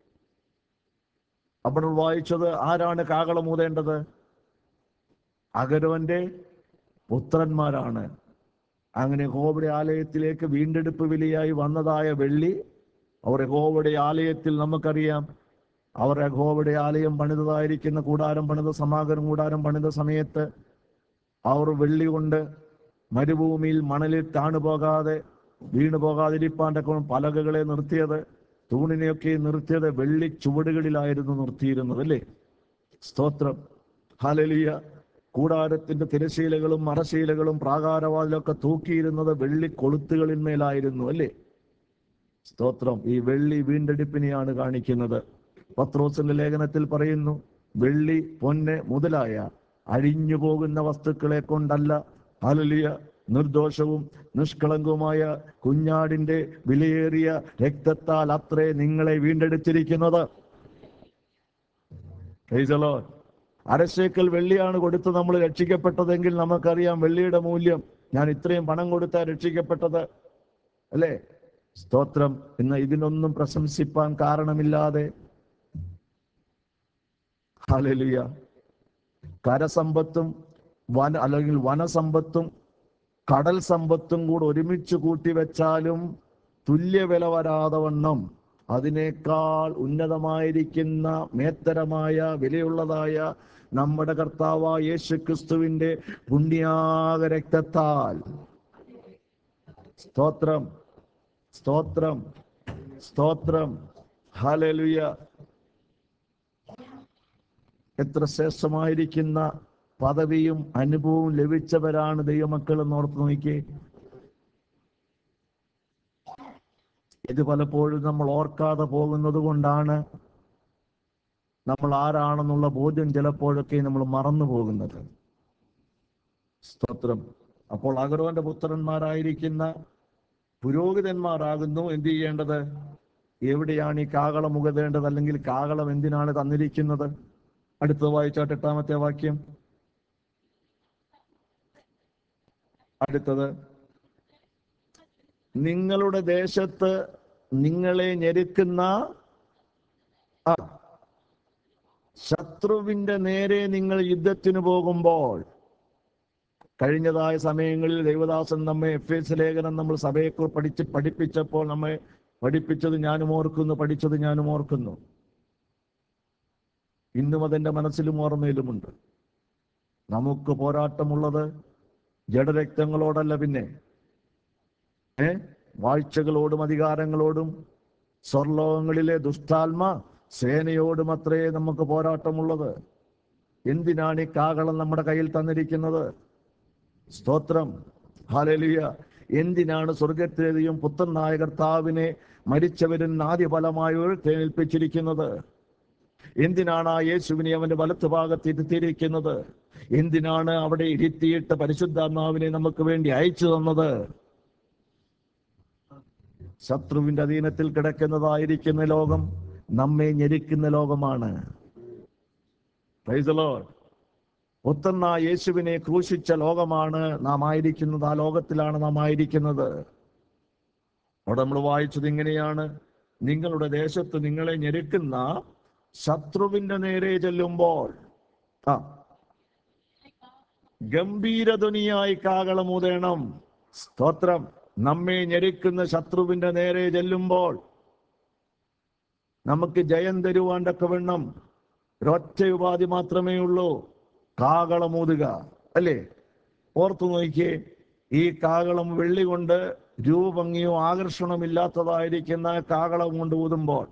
അപ്പോൾ വായിച്ചത്, ആരാണ് കാഹളം ഊതേണ്ടത്? അഹരോന്റെ പുത്രന്മാരാണ്. അങ്ങനെ യഹോവയുടെ ആലയത്തിലേക്ക് വീണ്ടെടുപ്പ് വിലയായി വന്നതായ വെള്ളി അവർ യഹോവയുടെ ആലയത്തിൽ, നമുക്കറിയാം, അവർ യഹോവയുടെ ആലയം പണിതതായിരിക്കുന്ന കൂടാരം പണിത, സമാഗമന കൂടാരം പണിത സമയത്ത് അവർ വെള്ളി കൊണ്ട് മരുഭൂമിയിൽ മണലിൽ താണുപോകാതെ വീണു പോകാതിരിപ്പാൻ്റെ പലകകളെ നിർത്തിയത്, തൂണിനെയൊക്കെ നിർത്തിയത് വെള്ളി ചുവടുകളിലായിരുന്നു നിർത്തിയിരുന്നത്. അല്ലേ? സ്തോത്രം. ഹല്ലേലൂയ. കൂടാരത്തിന്റെ തിരശീലകളും മറശീലകളും പ്രാകാരവാതിലൊക്കെ തൂക്കിയിരുന്നത് വെള്ളി കൊളുത്തുകളിന്മേലായിരുന്നു. അല്ലേ? സ്തോത്രം. ഈ വെള്ളി വീണ്ടെടുപ്പിനെയാണ് കാണിക്കുന്നത്. പത്രോസിന്റെ ലേഖനത്തിൽ പറയുന്നു, വെള്ളി, പൊന്ന് മുതലായ അഴിഞ്ഞു പോകുന്ന വസ്തുക്കളെ കൊണ്ടല്ല, ഹല്ലേലൂയ, നിർദോഷവും നിഷ്കളങ്കവുമായ കുഞ്ഞാടിന്റെ വിലയേറിയ രക്തത്താൽ അത്രേ നിങ്ങളെ വീണ്ടെടുത്തിരിക്കുന്നത്. Praise the Lord. അരശേക്കൽ വെള്ളിയാണ് കൊടുത്ത് നമ്മൾ രക്ഷിക്കപ്പെട്ടതെങ്കിൽ നമുക്കറിയാം വെള്ളിയുടെ മൂല്യം. ഞാൻ ഇത്രയും പണം കൊടുത്താൽ രക്ഷിക്കപ്പെട്ടത്, അല്ലേ? സ്തോത്രം. ഇന്ന് ഇതിനൊന്നും പ്രശംസിപ്പാൻ കാരണമില്ലാതെ, ഹല്ലേലൂയ, കരസമ്പത്തും അല്ലെങ്കിൽ വനസമ്പത്തും കടൽ സമ്പത്തും കൂടെ ഒരുമിച്ച് കൂട്ടിവെച്ചാലും തുല്യ വില വരാതെ വണ്ണം അതിനേക്കാൾ ഉന്നതമായിരിക്കുന്ന മേത്തരമായ വിലയുള്ളതായ നമ്മുടെ കർത്താവായ യേശു ക്രിസ്തുവിന്റെ പുണ്യാക രക്തത്താൽ, സ്തോത്രം, സ്തോത്രം, സ്തോത്രം, ഹല്ലേലൂയ, എത്ര ശ്രേഷ്ഠമായിരിക്കുന്ന പദവിയും അനുഭവവും ലഭിച്ചവരാണ് ദൈവമക്കൾ എന്ന് ഓർത്ത് നോക്കിയേ. ഇത് പലപ്പോഴും നമ്മൾ ഓർക്കാതെ പോകുന്നത് കൊണ്ടാണ് നമ്മൾ ആരാണെന്നുള്ള ബോധ്യം ചിലപ്പോഴൊക്കെ നമ്മൾ മറന്നു പോകുന്നത്. സ്തോത്രം. അപ്പോൾ അഹരോന്റെ പുത്രന്മാരായിരിക്കുന്ന പുരോഹിതന്മാരാകുന്നു എന്ത് ചെയ്യേണ്ടത്? എവിടെയാണ് ഈ കാഹളം മുഖതേണ്ടത്, അല്ലെങ്കിൽ കാഹളം എന്തിനാണ് തന്നിരിക്കുന്നത്? അടുത്ത വായിച്ചാട്ട് 8-ാമത്തെ വാക്യം. അടുത്തത്, നിങ്ങളുടെ ദേശത്ത് നിങ്ങളെ ഞെരുക്കുന്ന ശത്രുവിന്റെ നേരെ നിങ്ങൾ യുദ്ധത്തിന് പോകുമ്പോൾ. കഴിഞ്ഞതായ സമയങ്ങളിൽ ദൈവദാസൻ നമ്മെ എഫേസ്യ ലേഖനം നമ്മൾ സഭയെക്കുറിച്ച് പഠിപ്പിച്ചപ്പോൾ നമ്മെ പഠിപ്പിച്ചത് ഞാനും ഓർക്കുന്നു, പഠിച്ചത് ഞാനും ഓർക്കുന്നു. ഇന്നും അതെന്റെ മനസ്സിലും ഓർമ്മയിലുമുണ്ട്. നമുക്ക് പോരാട്ടമുള്ളത് ജഡരക്തങ്ങളോടല്ല, പിന്നെ വാഴ്ചകളോടും അധികാരങ്ങളോടും സ്വർലോകങ്ങളിലെ ദുഷ്ടാത്മ സേനയോടും അത്രേ നമുക്ക് പോരാട്ടമുള്ളത്. എന്തിനാണ് ഈ കാഹളം നമ്മുടെ കയ്യിൽ തന്നിരിക്കുന്നത്? സ്തോത്രം, ഹല്ലേലൂയ. എന്തിനാണ് സ്വർഗത്തിലെയും പുത്രനായ കർത്താവിനെ മരിച്ചവരിൽ ആദ്യഫലമായി ഉയർത്തെഴുന്നേൽപ്പിച്ചിരിക്കുന്നത്? എന്തിനാണ് ആ യേശുവിനെ അവന്റെ വലത്ത് ഭാഗത്ത് ഇരുത്തിയിരിക്കുന്നത്? എന്തിനാണ് അവിടെ ഇരുത്തിയിട്ട് പരിശുദ്ധാത്മാവിനെ നമുക്ക് വേണ്ടി അയച്ചു തന്നത്? ശത്രുവിന്റെ അധീനത്തിൽ കിടക്കുന്നതായിരിക്കുന്ന ലോകം നമ്മെ ഞെരുക്കുന്ന ലോകമാണ്. Praise the Lord. പുത്രനായ യേശുവിനെ ക്രൂശിച്ച ലോകമാണ് നാം ആയിരിക്കുന്നത്. ആ ലോകത്തിലാണ് നാം ആയിരിക്കുന്നത്. അവിടെ നമ്മൾ വായിച്ചത് ഇങ്ങനെയാണ്: നിങ്ങളുടെ ദേശത്ത് നിങ്ങളെ ഞെരുക്കുന്ന ശത്രുവിന്റെ നേരെ ചെല്ലുമ്പോൾ ഗംഭീരധ്വനിയായി കാഹളമൂതേണം. സ്തോത്രം. നമ്മെ ഞെരുക്കുന്ന ശത്രുവിന്റെ നേരെ ചെല്ലുമ്പോൾ നമുക്ക് ജയം തരുവാൻ തക്കവണ്ണം ഒരൊറ്റ ഉപാധി മാത്രമേ ഉള്ളൂ: കാഹളമൂതുക. അല്ലേ? ഓർത്തു നോക്കിയേ, ഈ കാഹളം വെള്ളി കൊണ്ട് രൂപഭംഗിയോ ആകർഷണമില്ലാത്തതായിരിക്കുന്ന കാഹളം കൊണ്ട് ഊതുമ്പോൾ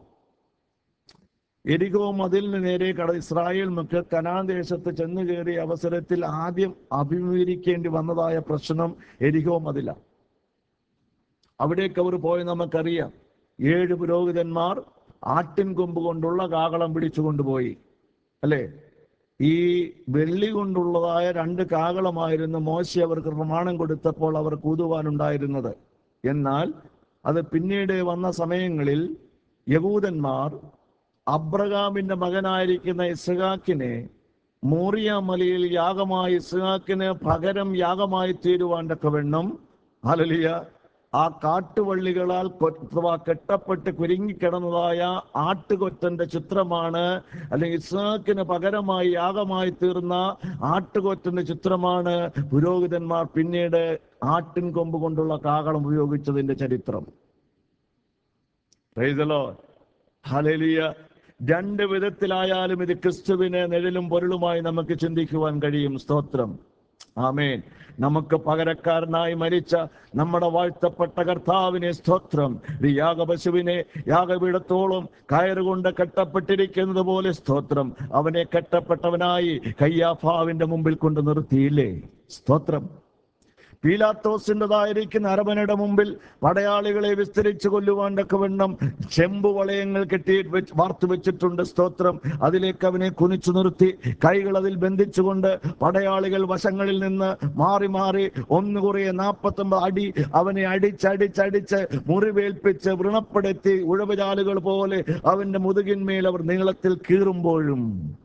എരിഹോ മതിലിന് നേരെ ഇസ്രായേൽ മക്കൾ കനാൻ ദേശത്ത് ചെന്നു കയറിയ അവസരത്തിൽ ആദ്യം അഭിമുഖീകരിക്കേണ്ടി വന്നതായ പ്രശ്നം എരിഹോ മതില. അവിടേക്ക് അവർ പോയി നമുക്കറിയാം. 7 പുരോഹിതന്മാർ ആട്ടിൻ കൊമ്പ് കൊണ്ടുള്ള കാഹളം പിടിച്ചു കൊണ്ടുപോയി. അല്ലേ? ഈ വെള്ളി കൊണ്ടുള്ളതായ 2 കാഹളമായിരുന്നു മോശെ അവർക്ക് പ്രമാണം കൊടുത്തപ്പോൾ അവർ ഊതുവാനുണ്ടായിരുന്നത്. എന്നാൽ അത് പിന്നീട് വന്ന സമയങ്ങളിൽ യഹൂദന്മാർ അബ്രഹാമിന്റെ മകനായിരിക്കുന്ന ഇസ്ഹാക്കിനെ മോറിയ മലയിൽ യാഗമായി, ഇസ്ഹാക്കിന് പകരം യാഗമായി തീരുവാൻ തക്കവണ്ണം, ഹല്ലേലൂയ, ആ കാട്ടുവള്ളികളാൽ കെട്ടപ്പെട്ട് കുരുങ്ങിക്കിടന്നതായ ആട്ടുകൊറ്റന്റെ ചിത്രമാണ്, അല്ലെങ്കിൽ ഇസ്ഹാക്കിന് പകരമായി യാഗമായി തീർന്ന ആട്ടുകൊറ്റന്റെ ചിത്രമാണ് പുരോഹിതന്മാർ പിന്നീട് ആട്ടിൻ കൊമ്പ് കൊണ്ടുള്ള കാഹളം ഉപയോഗിച്ചതിന്റെ ചരിത്രം. പ്രൈസ് ദി ലോർഡ്, ഹല്ലേലൂയ. 2 വിധത്തിലായാലും ഇത് ക്രിസ്തുവിനെ നിഴലും പൊരുളുമായി നമുക്ക് ചിന്തിക്കുവാൻ കഴിയും. സ്തോത്രം, ആമേൻ. നമുക്ക് പകരക്കാരനായി മരിച്ച നമ്മുടെ വാഴ്ത്തപ്പെട്ട കർത്താവിനെ, സ്തോത്രം, യാഗപശുവിനെ യാഗപീഠത്തോളം കയറുകൊണ്ട് കെട്ടപ്പെട്ടിരിക്കുന്നത് പോലെ, സ്തോത്രം, അവനെ കെട്ടപ്പെട്ടവനായി കയ്യാഫാവിന്റെ മുമ്പിൽ കൊണ്ട് നിർത്തിയില്ലേ? സ്തോത്രം. പീലാത്തോസിൻ്റെതായിരിക്കുന്ന അരമനയുടെ മുമ്പിൽ പടയാളികളെ വിസ്തരിച്ചു കൊല്ലുവാൻ തക്കവണ്ണം ചെമ്പുവളയങ്ങൾ കെട്ടി വാർത്തു വെച്ചിട്ടുണ്ട്. സ്തോത്രം. അതിലേക്ക് അവനെ കുനിച്ചു നിർത്തി കൈകൾ അതിൽ ബന്ധിച്ചുകൊണ്ട് പടയാളികൾ വശങ്ങളിൽ നിന്ന് മാറി മാറി 1 അടി അവനെ അടിച്ചടിച്ചടിച്ച് മുറിവേൽപ്പിച്ച് വ്രണപ്പെടുത്തി ഉഴവുചാലുകൾ പോലെ അവന്റെ മുതുകിന്മേൽ അവർ നീളത്തിൽ കീറുമ്പോഴും,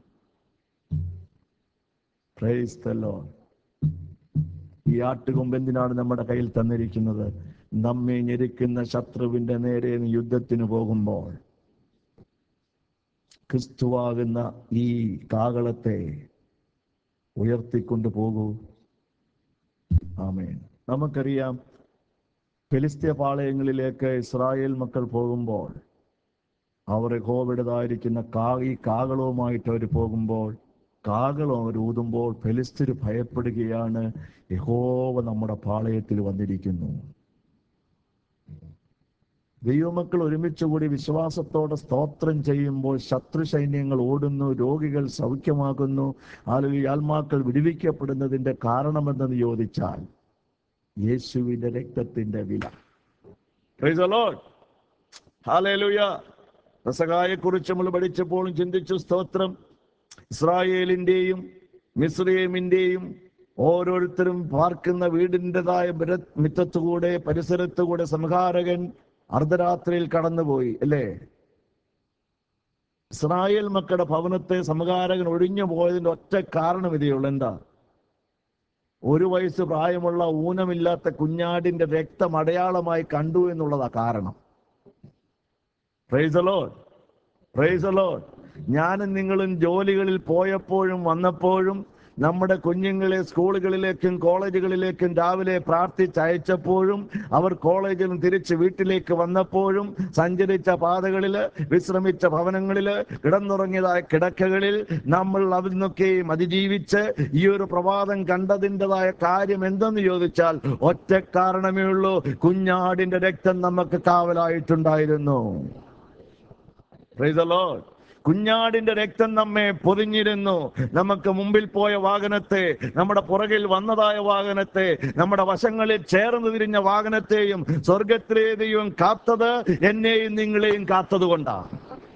പ്രൈസ് ദി ലോർഡ്, ഈ ആട്ടുകൊമ്പ് എന്തിനാണ് നമ്മുടെ കയ്യിൽ തന്നിരിക്കുന്നത്? നമ്മെ ഞെരുക്കുന്ന ശത്രുവിന്റെ നേരെ യുദ്ധത്തിന് പോകുമ്പോൾ ക്രിസ്തുവാകുന്ന ഈ കാഹളത്തെ ഉയർത്തിക്കൊണ്ടു പോകൂ. ആമേൻ. നമുക്കറിയാം, ഫെലിസ്ത്യ പാളയങ്ങളിലേക്ക് ഇസ്രായേൽ മക്കൾ പോകുമ്പോൾ അവർ യഹോവയുടേതായിരിക്കുന്ന ഈ കാഹളവുമായിട്ട് അവർ പോകുമ്പോൾ, കാഹളം അവർ ഊതുമ്പോൾ ഫെലിസ്ത്യർ ഭയപ്പെടുകയാണ്, യഹോവ നമ്മുടെ പാളയത്തിൽ വന്നിരിക്കുന്നു. ദൈവമക്കൾ ഒരുമിച്ച് കൂടി വിശ്വാസത്തോടെ സ്തോത്രം ചെയ്യുമ്പോൾ ശത്രു സൈന്യങ്ങൾ ഓടുന്നു, രോഗികൾ സൗഖ്യമാകുന്നു, ആത്മാക്കൾ വിടുവിക്കപ്പെടുന്നതിന്റെ കാരണമെന്തെന്ന് ചോദിച്ചാൽ യേശുവിന്റെ രക്തത്തിന്റെ വില. പ്രൈസ് ദി ലോർഡ്, ഹല്ലേലൂയ. പെസഹയെക്കുറിച്ച് നമ്മൾ പഠിച്ചപ്പോഴും ചിന്തിച്ചു. സ്തോത്രം. ഇസ്രായേലിന്റെയും മിസ്രയീമിന്റെയും ഓരോരുത്തരും പാർക്കുന്ന വീടിൻ്റെതായ മിറ്റത്തുകൂടെ പരിസരത്തുകൂടെ സംഹാരകൻ അർദ്ധരാത്രിയിൽ കടന്നുപോയി അല്ലേ? ഇസ്രായേൽ മക്കളുടെ ഭവനത്തെ സമകാരകൻ ഒഴിഞ്ഞു പോയതിന്റെ ഒറ്റ കാരണം ഇതേയുള്ളൂ. എന്താ? 1 വയസ്സ് പ്രായമുള്ള ഊനമില്ലാത്ത കുഞ്ഞാടിന്റെ രക്തം അടയാളമായി കണ്ടു എന്നുള്ളതാ കാരണം. Praise the Lord, praise the Lord. ഞാനും നിങ്ങളും ജോലികളിൽ പോയപ്പോഴും വന്നപ്പോഴും നമ്മുടെ കുഞ്ഞുങ്ങളെ സ്കൂളുകളിലേക്കും കോളേജുകളിലേക്കും രാവിലെ പ്രാർത്ഥിച്ചയച്ചപ്പോഴും അവർ കോളേജിൽ നിന്ന് തിരിച്ച് വീട്ടിലേക്ക് വന്നപ്പോഴും സഞ്ചരിച്ച പാതകളില്, വിശ്രമിച്ച ഭവനങ്ങളില്, കിടന്നുറങ്ങിയതായ കിടക്കകളിൽ നമ്മൾ അതിനൊക്കെയും അതിജീവിച്ച് ഈ ഒരു പ്രഭാതം കണ്ടതിൻ്റെതായ കാര്യം എന്തെന്ന് ചോദിച്ചാൽ ഒറ്റ കാരണമേ ഉള്ളൂ: കുഞ്ഞാടിന്റെ രക്തം നമുക്ക് കാവലായിട്ടുണ്ടായിരുന്നു. Price the Lord. കുഞ്ഞാടിന്റെ രക്തം നമ്മെ പൊതിഞ്ഞിരുന്നു. നമുക്ക് മുമ്പിൽ പോയ വാഹനത്തെ, നമ്മുടെ പുറകിൽ വന്നതായ വാഹനത്തെ, നമ്മുടെ വശങ്ങളിൽ ചേർന്ന് തിരിഞ്ഞ വാഹനത്തെയും സ്വർഗത്തിലെ ദൈവം കാത്തത് എന്നെയും നിങ്ങളെയും കാത്തത് കൊണ്ടാണ്.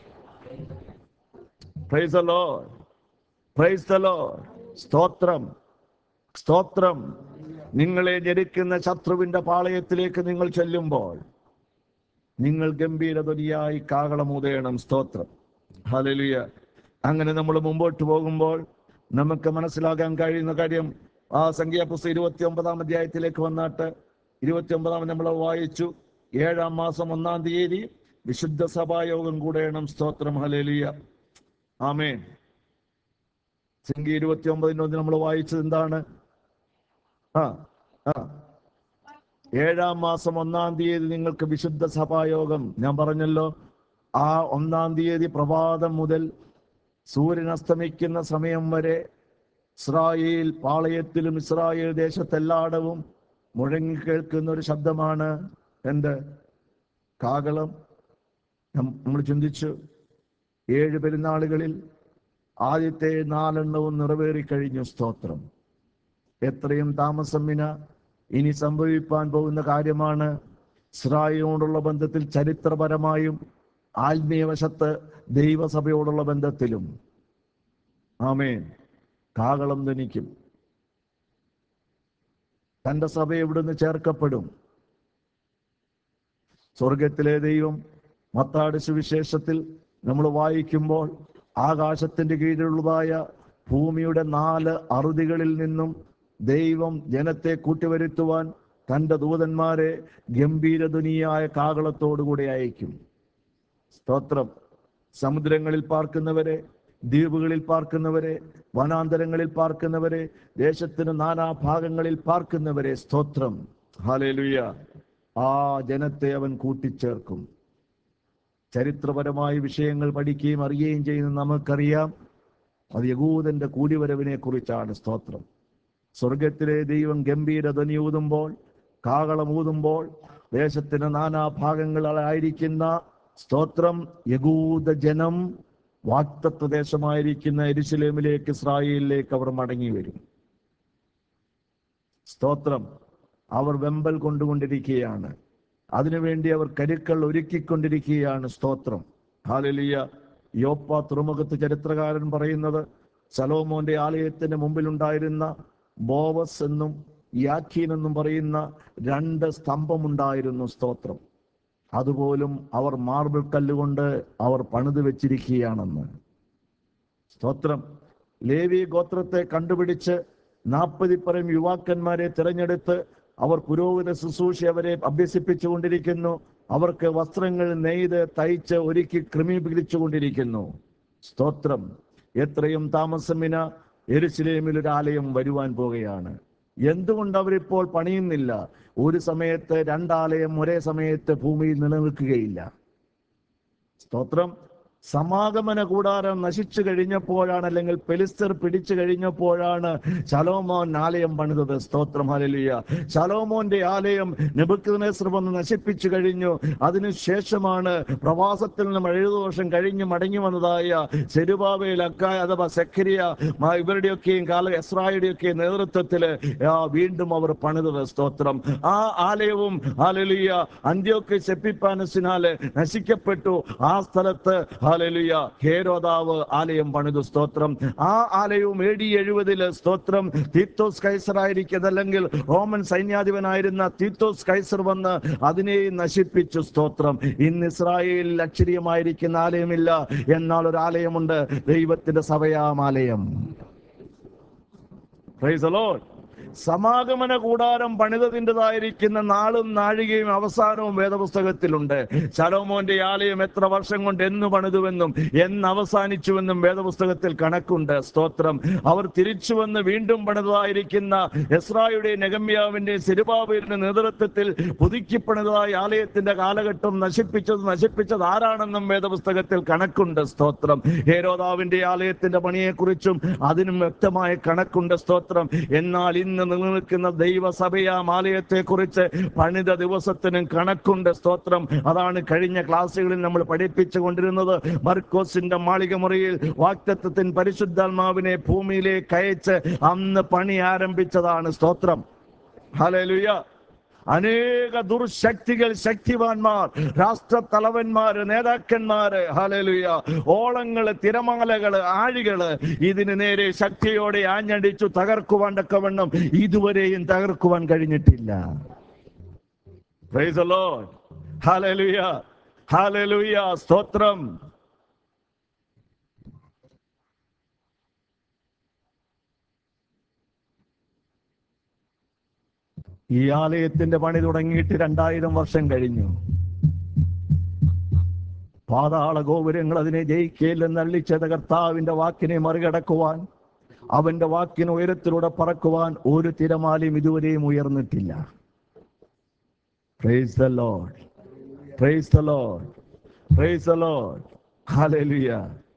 Praise the Lord, praise the Lord. സ്തോത്രം, സ്തോത്രം. നിങ്ങളെ ഞെരുക്കുന്ന ശത്രുവിന്റെ പാളയത്തിലേക്ക് നിങ്ങൾ ചെല്ലുമ്പോൾ നിങ്ങൾ ഗംഭീരധ്വനിയായി കാഹളമൂതേണം. സ്തോത്രം, ഹല്ലേലൂയ. അങ്ങനെ നമ്മൾ മുമ്പോട്ട് പോകുമ്പോൾ നമുക്ക് മനസ്സിലാക്കാൻ കഴിയുന്ന കാര്യം, ആ സംഖ്യാപുസ്തകം 29 അധ്യായത്തിലേക്ക് വന്നിട്ട് 29 നമ്മൾ വായിച്ചു. 7-ാം മാസം 1-ാം തീയതി വിശുദ്ധ സഭായോഗം കൂടേണം. സ്തോത്രം, ഹല്ലേലൂയ, ആമേൻ. സംഖ്യ 29 നമ്മൾ വായിച്ചത് എന്താണ്? 7-ാം മാസം 1-ാം തീയതി നിങ്ങൾക്ക് വിശുദ്ധ സഭായോഗം. ഞാൻ പറഞ്ഞല്ലോ, ആ 1-ാം തീയതി പ്രഭാതം മുതൽ സൂര്യൻ അസ്തമിക്കുന്ന സമയം വരെ ഇസ്രായേൽ പാളയത്തിലും ഇസ്രായേൽ ദേശത്തെല്ലായിടവും മുഴങ്ങിക്കേൾക്കുന്ന ഒരു ശബ്ദമാണ് എന്ത്? കാഹളം. നമ്മൾ ചിന്തിച്ചു, 7 പെരുന്നാളുകളിൽ ആദ്യത്തെ 4 നിറവേറിക്കഴിഞ്ഞു. സ്തോത്രം. എത്രയും താമസം വിന ഇനി സംഭവിപ്പാൻ പോകുന്ന കാര്യമാണ് ഇസ്രായേലിനോടുള്ള ബന്ധത്തിൽ, ചരിത്രപരമായും ആത്മീയ വശത്ത് ദൈവസഭയോടുള്ള ബന്ധത്തിലും. ആമേൻ. കാഹളം ധ്വനിക്കും. തന്റെ സഭ എവിടുന്ന് ചേർക്കപ്പെടും? സ്വർഗത്തിലെ ദൈവം മത്തായിയുടെ സുവിശേഷത്തിൽ നമ്മൾ വായിക്കുമ്പോൾ, ആകാശത്തിന്റെ കീഴിലുള്ളതായ ഭൂമിയുടെ 4 അറുതികളിൽ നിന്നും ദൈവം ജനത്തെ കൂട്ടിവരുത്തുവാൻ തന്റെ ദൂതന്മാരെ ഗംഭീരധ്വനിയായ കാഹളത്തോടുകൂടി അയക്കും. സ്തോത്രം. സമുദ്രങ്ങളിൽ പാർക്കുന്നവരെ, ദ്വീപുകളിൽ പാർക്കുന്നവരെ, വനാന്തരങ്ങളിൽ പാർക്കുന്നവരെ, ദേശത്തിന് നാനാഭാഗങ്ങളിൽ പാർക്കുന്നവരെ, സ്തോത്രം, ഹല്ലേലൂയ, ആ ജനത്തെ അവൻ കൂട്ടിച്ചേർക്കും. ചരിത്രപരമായ വിഷയങ്ങൾ പഠിക്കുകയും അറിയുകയും ചെയ്യുന്ന നമുക്കറിയാം, അത് യഹൂദന്റെ കൂടിവരവിനെ കുറിച്ചാണ്. സ്തോത്രം. സ്വർഗത്തിലെ ദൈവം ഗംഭീരധ്വനി ഊതുമ്പോൾ, കാഹളം ഊതുമ്പോൾ, ദേശത്തിന് നാനാഭാഗങ്ങളിലായിരിക്കുന്ന, സ്തോത്രം, യഹൂദ ജനം വാഗ്ദത്ത ദേശമായിരിക്കുന്ന യെരൂശലേമിലേക്ക്, ഇസ്രായേലിലേക്ക് അവർ മടങ്ങി വരും. സ്തോത്രം. അവർ വെമ്പൽ കൊണ്ടുകൊണ്ടിരിക്കുകയാണ്. അതിനുവേണ്ടി അവർ കരുക്കൾ ഒരുക്കിക്കൊണ്ടിരിക്കുകയാണ്. സ്തോത്രം, ഹല്ലേലൂയ. യോപ്പ തുറമുഖത്ത് ചരിത്രകാരൻ പറയുന്നത്, ശലോമോന്റെ ആലയത്തിന് മുമ്പിലുണ്ടായിരുന്ന ബോവസ് എന്നും യാഖീൻ എന്നും പറയുന്ന 2 സ്തംഭമുണ്ടായിരുന്നു. സ്തോത്രം. അതുപോലും അവർ മാർബിൾ കല്ലുകൊണ്ട് അവർ പണിത് വെച്ചിരിക്കുകയാണെന്ന്. സ്തോത്രം. ലേവി ഗോത്രത്തെ കണ്ടുപിടിച്ച് 40 യുവാക്കന്മാരെ തിരഞ്ഞെടുത്ത് അവർ പുരോഹിത ശുശ്രൂഷ അവരെ അഭ്യസിപ്പിച്ചുകൊണ്ടിരിക്കുന്നു. അവർക്ക് വസ്ത്രങ്ങൾ നെയ്ത് തയ്ച്ച് ഒരുക്കി ക്രമീകരിച്ചുകൊണ്ടിരിക്കുന്നു. സ്തോത്രം. എത്രയും താമസം വിന യെരൂശലേമിൽ ഒരു ആലയം വരുവാൻ പോകുകയാണ്. എന്തുകൊണ്ട് അവരിപ്പോൾ പണിയുന്നില്ല? ഒരു സമയത്ത് 2 ആലയം ഒരേ സമയത്ത് ഭൂമിയിൽ നിലനിൽക്കുകയില്ല. സ്തോത്രം. സമാഗമന കൂടാരം നശിച്ചു കഴിഞ്ഞപ്പോഴാണ്, അല്ലെങ്കിൽ പെലിസ്തർ പിടിച്ചു കഴിഞ്ഞപ്പോഴാണ് ശലോമോൻ ആലയം പണിതത്. സ്തോത്രം, ഹല്ലേലൂയ. ശലോമോന്റെ ആലയം നെബൂഖദ്നേസർ വന്ന് നശിപ്പിച്ചു കഴിഞ്ഞു. അതിനുശേഷമാണ് പ്രവാസത്തിൽ നിന്നും 70 വർഷം കഴിഞ്ഞ് മടങ്ങി വന്നതായ സെരുബാബേൽ, അക്കായ അഥവാ സെഖരിയ, ഇവരുടെയൊക്കെയും എസ്രായുടെയൊക്കെ നേതൃത്വത്തില് വീണ്ടും അവർ പണിതത്. സ്തോത്രം. ആ ആലയവും, ഹല്ലേലൂയ, അന്ത്യോക്യസ് എപ്പിഫാനസിനാല് നശിക്കപ്പെട്ടു. ആ സ്ഥലത്ത്, ഹല്ലേലൂയ. ഹേരോദാവ് ആലയം പണിതു. സ്തോത്രം. ആ ആലയവും AD 70 സ്തോത്രം തീത്തോസ് കൈസറായിരിക്കും, അല്ലെങ്കിൽ റോമൻ സൈന്യാധിപനായിരുന്ന തീത്തോസ് കൈസർ വന്ന് അതിനെ നശിപ്പിച്ചു. സ്തോത്രം. ഇന്ന് ഇസ്രായേലിൽ അക്ഷരീയമായിരിക്കുന്ന ആലയമില്ല, എന്നാൽ ഒരു ആലയമുണ്ട്, ദൈവത്തിന്റെ സഭയാമാലയം. Price the Lord. സമാഗമന കൂടാരം പണിതതിൻ്റെതായിരിക്കുന്ന നാളും നാഴികയും അവസാനവും വേദപുസ്തകത്തിലുണ്ട്. ശലോമോന്റെ ആലയം എത്ര വർഷം കൊണ്ട് എന്ന് പണിതുവെന്നും എന്ന് അവസാനിച്ചുവെന്നും വേദപുസ്തകത്തിൽ കണക്കുണ്ട്. സ്തോത്രം. അവർ തിരിച്ചു വന്ന് വീണ്ടും പണിതതായിരിക്കുന്ന എസ്രായുടെ നെഹമ്യാവിന്റെ സെരുബാബേലിന്റെ നേതൃത്വത്തിൽ പുതുക്കി പണിതതായ ആലയത്തിന്റെ കാലഘട്ടം നശിപ്പിച്ചത് ആരാണെന്നും വേദപുസ്തകത്തിൽ കണക്കുണ്ട്. സ്തോത്രം. ഹേരോദാവിന്റെ ആലയത്തിന്റെ പണിയെക്കുറിച്ചും അതിനും വ്യക്തമായ കണക്കുണ്ട്. സ്തോത്രം. എന്നാൽ ഇന്ന് നിലനിൽക്കുന്ന ദൈവസഭയാം ആലയത്തെ കുറിച്ച് പണിത ദിവസത്തിനും കണക്കുണ്ട്. സ്തോത്രം. അതാണ് കഴിഞ്ഞ ക്ലാസ്സുകളിൽ നമ്മൾ പഠിപ്പിച്ചു കൊണ്ടിരുന്നത്. മർക്കോസിന്റെ മാളിക മുറിയിൽ വാഗ്ദത്തത്തിൻ പരിശുദ്ധാത്മാവിനെ ഭൂമിയിലേക്ക് അയച്ച് അന്ന് പണി ആരംഭിച്ചതാണ്. സ്തോത്രം. ഹല്ലേലൂയ. അനേക ദുർശക്തികൾ, ശക്തിവാന്മാർ, രാഷ്ട്രത്തലവന്മാര്, നേതാക്കന്മാര്, ഹല്ലേലൂയ, ഓളങ്ങള്, തിരമാലകള്, ആഴികള് ഇതിന് നേരെ ശക്തിയോടെ ആഞ്ഞടിച്ചു തകർക്കുവാൻ തക്കവണ്ണം ഇതുവരെയും തകർക്കുവാൻ കഴിഞ്ഞിട്ടില്ല. Praise the Lord. ഹല്ലേലൂയ. ഹല്ലേലൂയ. സ്തോത്രം. ഈ ആലയത്തിന്റെ പണി തുടങ്ങിയിട്ട് 2000 വർഷം കഴിഞ്ഞു. പാതാള ഗോപുരങ്ങൾ അതിനെ ജയിക്കില്ലെന്ന് അരുളിച്ചെയ്ത കർത്താവിന്റെ വാക്കിനെ മറികടക്കുവാൻ, അവന്റെ വാക്കിന് ഉയരത്തിലൂടെ പറക്കുവാൻ ഒരു തിരമാലയും ഇതുവരെയും ഉയർന്നിട്ടില്ല. Praise the Lord. Praise the Lord. Praise the Lord. ഹല്ലേലൂയ.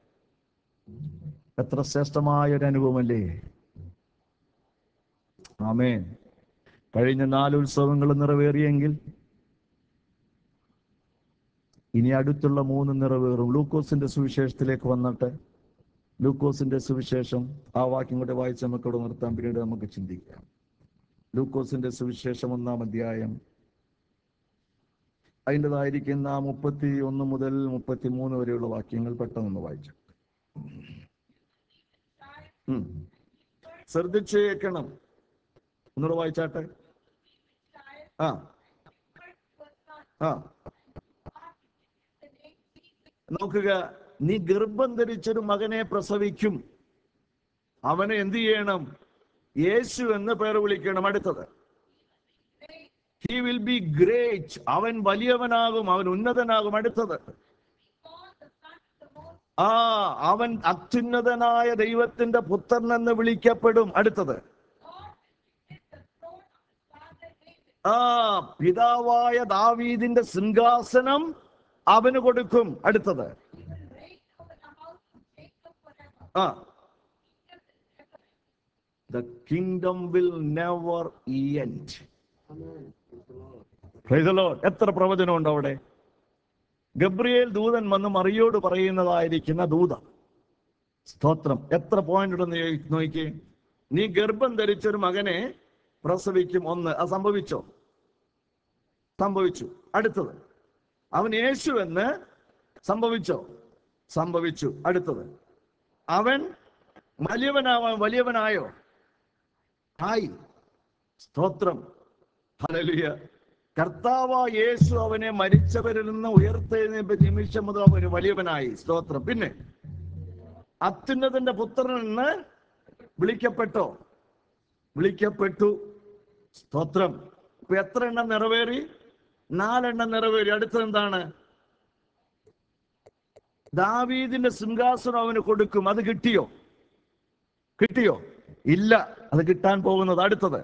എത്ര ശ്രേഷ്ഠമായ ഒരു അനുഭവമല്ലേ. ആമേൻ. കഴിഞ്ഞ 4 ഉത്സവങ്ങൾ നിറവേറിയെങ്കിൽ ഇനി അടുത്തുള്ള 3 നിറവേറും. ലൂക്കോസിന്റെ സുവിശേഷത്തിലേക്ക് വന്നിട്ട്, ലൂക്കോസിന്റെ സുവിശേഷം ആ വാക്യം കൂടെ വായിച്ച് നമുക്കിവിടെ നിർത്താം, പിന്നീട് നമുക്ക് ചിന്തിക്കാം. ലൂക്കോസിന്റെ സുവിശേഷം 1-ാം അധ്യായം അതിൻ്റെതായിരിക്കുന്ന 31 മുതൽ 33 വരെയുള്ള വാക്യങ്ങൾ പെട്ടെന്ന് വായിച്ചു. ശ്രദ്ധിച്ചു കേൾക്കണം. ഒന്നുകൂടെ വായിച്ചാട്ടെ. നോക്കുക. നീ ഗർഭം ധരിച്ചൊരു മകനെ പ്രസവിക്കും. അവനെ എന്ത് ചെയ്യണം? യേശു എന്ന് പേര് വിളിക്കണം. അടുത്തത്, he will be great. അവൻ വലിയവനാകും, അവൻ ഉന്നതനാകും. അടുത്തത്, അവൻ അത്യുന്നതനായ ദൈവത്തിന്റെ പുത്രൻ എന്ന് വിളിക്കപ്പെടും. അടുത്തത്, പിതാവായ ദാവീദിന്റെ സിംഹാസനം അവന് കൊടുക്കും. അടുത്തത്, the kingdom will never end. Praise the Lord. എത്ര പ്രവചനമുണ്ട് അവിടെ. ഗബ്രിയേൽ ദൂതൻ വന്ന് മറിയോട് പറയുന്നതായിരിക്കുന്ന ദൂത. സ്തോത്രം. എത്ര പോയിന്റ് ഉണ്ടെന്ന് നോക്കി. നീ ഗർഭം ധരിച്ചൊരു മകനെ പ്രസവിക്കും. 1, അത് സംഭവിച്ചോ? സംഭവിച്ചു. അടുത്തത്, അവൻ യേശു എന്ന് സംഭവിച്ചോ? സംഭവിച്ചു. അടുത്തത്, അവൻ വലിയവനായോ? ആയി. സ്തോത്രം. ഹല്ലേലൂയ. കർത്താവായ യേശു അവനെ മരിച്ചവരിൽ നിന്ന് ഉയർത്തെഴുന്നേൽപ്പിച്ച നിമിഷം മുതൽ അവന് വലിയവനായി. സ്തോത്രം. പിന്നെ അത്യുന്നതന്റെ പുത്രൻ എന്ന് വിളിക്കപ്പെട്ടോ? വിളിക്കപ്പെട്ടു. സ്തോത്രം. ഇപ്പൊ എത്ര എണ്ണം നിറവേറി? 4 എണ്ണം നിറവേറി. അടുത്തത് എന്താണ്? ദാവീദിന്റെ സിംഹാസനം അവന് കൊടുക്കും. അത് കിട്ടിയോ? കിട്ടിയോ? ഇല്ല, അത് കിട്ടാൻ പോകുന്നത്. അടുത്തത്,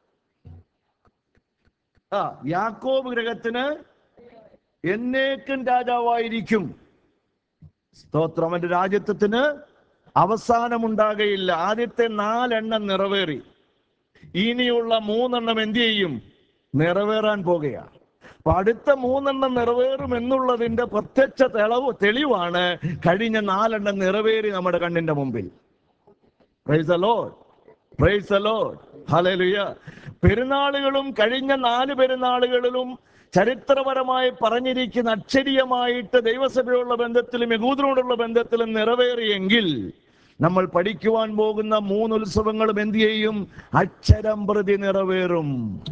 യാക്കോബ് ഗൃഹത്തിന് എന്നേക്കും രാജാവായിരിക്കും. സ്തോത്രം. അവന്റെ രാജ്യത്വത്തിന് അവസാനമുണ്ടാകയില്ല. ആദ്യത്തെ 4 എണ്ണം നിറവേറി. ഇനിയുള്ള 3 എണ്ണം എന്ത് ചെയ്യും? നിറവേറാൻ പോകുകയാണ്. അപ്പൊ അടുത്ത 3 എണ്ണം നിറവേറും എന്നുള്ളതിന്റെ പ്രത്യക്ഷ തെളിവാണ് കഴിഞ്ഞ 4 എണ്ണം നിറവേറി നമ്മുടെ കണ്ണിന്റെ മുമ്പിൽ. Praise the Lord. Praise the Lord. ഹല്ലേലൂയ. പെരുന്നാളുകളും കഴിഞ്ഞ 4 പെരുന്നാളുകളിലും ചരിത്രപരമായി പറഞ്ഞിരിക്കുന്ന അക്ഷരീയമായിട്ട് ദൈവസഭയുള്ള ബന്ധത്തിലും യഹൂദരോടുള്ള ബന്ധത്തിലും നിറവേറിയെങ്കിൽ നമ്മൾ പഠിക്കുവാൻ പോകുന്ന 3 ഉത്സവങ്ങളും എന്ത് ചെയ്യും? അക്ഷരം പ്രതി നിറവേറും.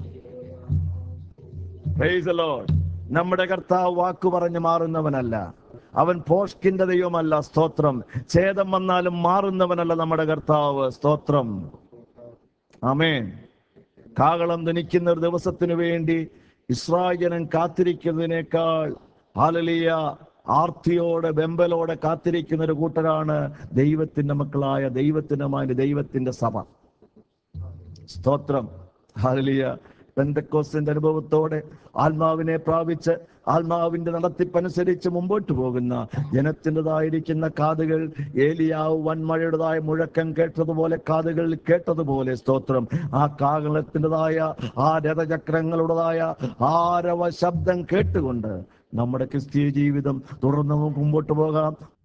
Praise the Lord. നമ്മുടെ കർത്താവ് വാക്ക് പറഞ്ഞ് മാറുന്നവനല്ല. അവൻ പോഷ്കിന്റെ ദൈവമല്ല. സ്തോത്രം. ഛേദം വന്നാലും മാറുന്നവനല്ല നമ്മുടെ കർത്താവ്. സ്തോത്രം. ആമേൻ. കാഹളം ധ്വനിക്കുന്ന ഒരു ദിവസത്തിനു വേണ്ടി ഇസ്രായേലൻ കാത്തിരിക്കുന്നതിനേക്കാൾ ഹല്ലേലൂയ ആർത്തിയോടെ വെമ്പലോടെ കാത്തിരിക്കുന്ന ഒരു കൂട്ടരാണ് ദൈവത്തിന്റെ മക്കളായ ദൈവത്തിന്റെ സഭ. സ്തോത്രം. ഹല്ലേലൂയ. പെന്തക്കോസ്തിന്റെ അനുഭവത്തോടെ ആത്മാവിനെ പ്രാപിച്ച് ആത്മാവിന്റെ നടത്തിപ്പനുസരിച്ച് മുമ്പോട്ട് പോകുന്ന ജനത്തിൻ്റെതായിരിക്കുന്ന കാതുകൾ ഏലിയാവ് വൻമഴയുടേതായ മുഴക്കം കേട്ടതുപോലെ കാതുകളിൽ കേട്ടതുപോലെ സ്തോത്രം ആ കാഹളത്തിൻ്റെതായ ആ രഥചക്രങ്ങളുടേതായ ആരവ ശബ്ദം കേട്ടുകൊണ്ട് നമ്മുടെ ക്രിസ്തീയ ജീവിതം തുടർന്ന് മുമ്പോട്ട് പോകാം.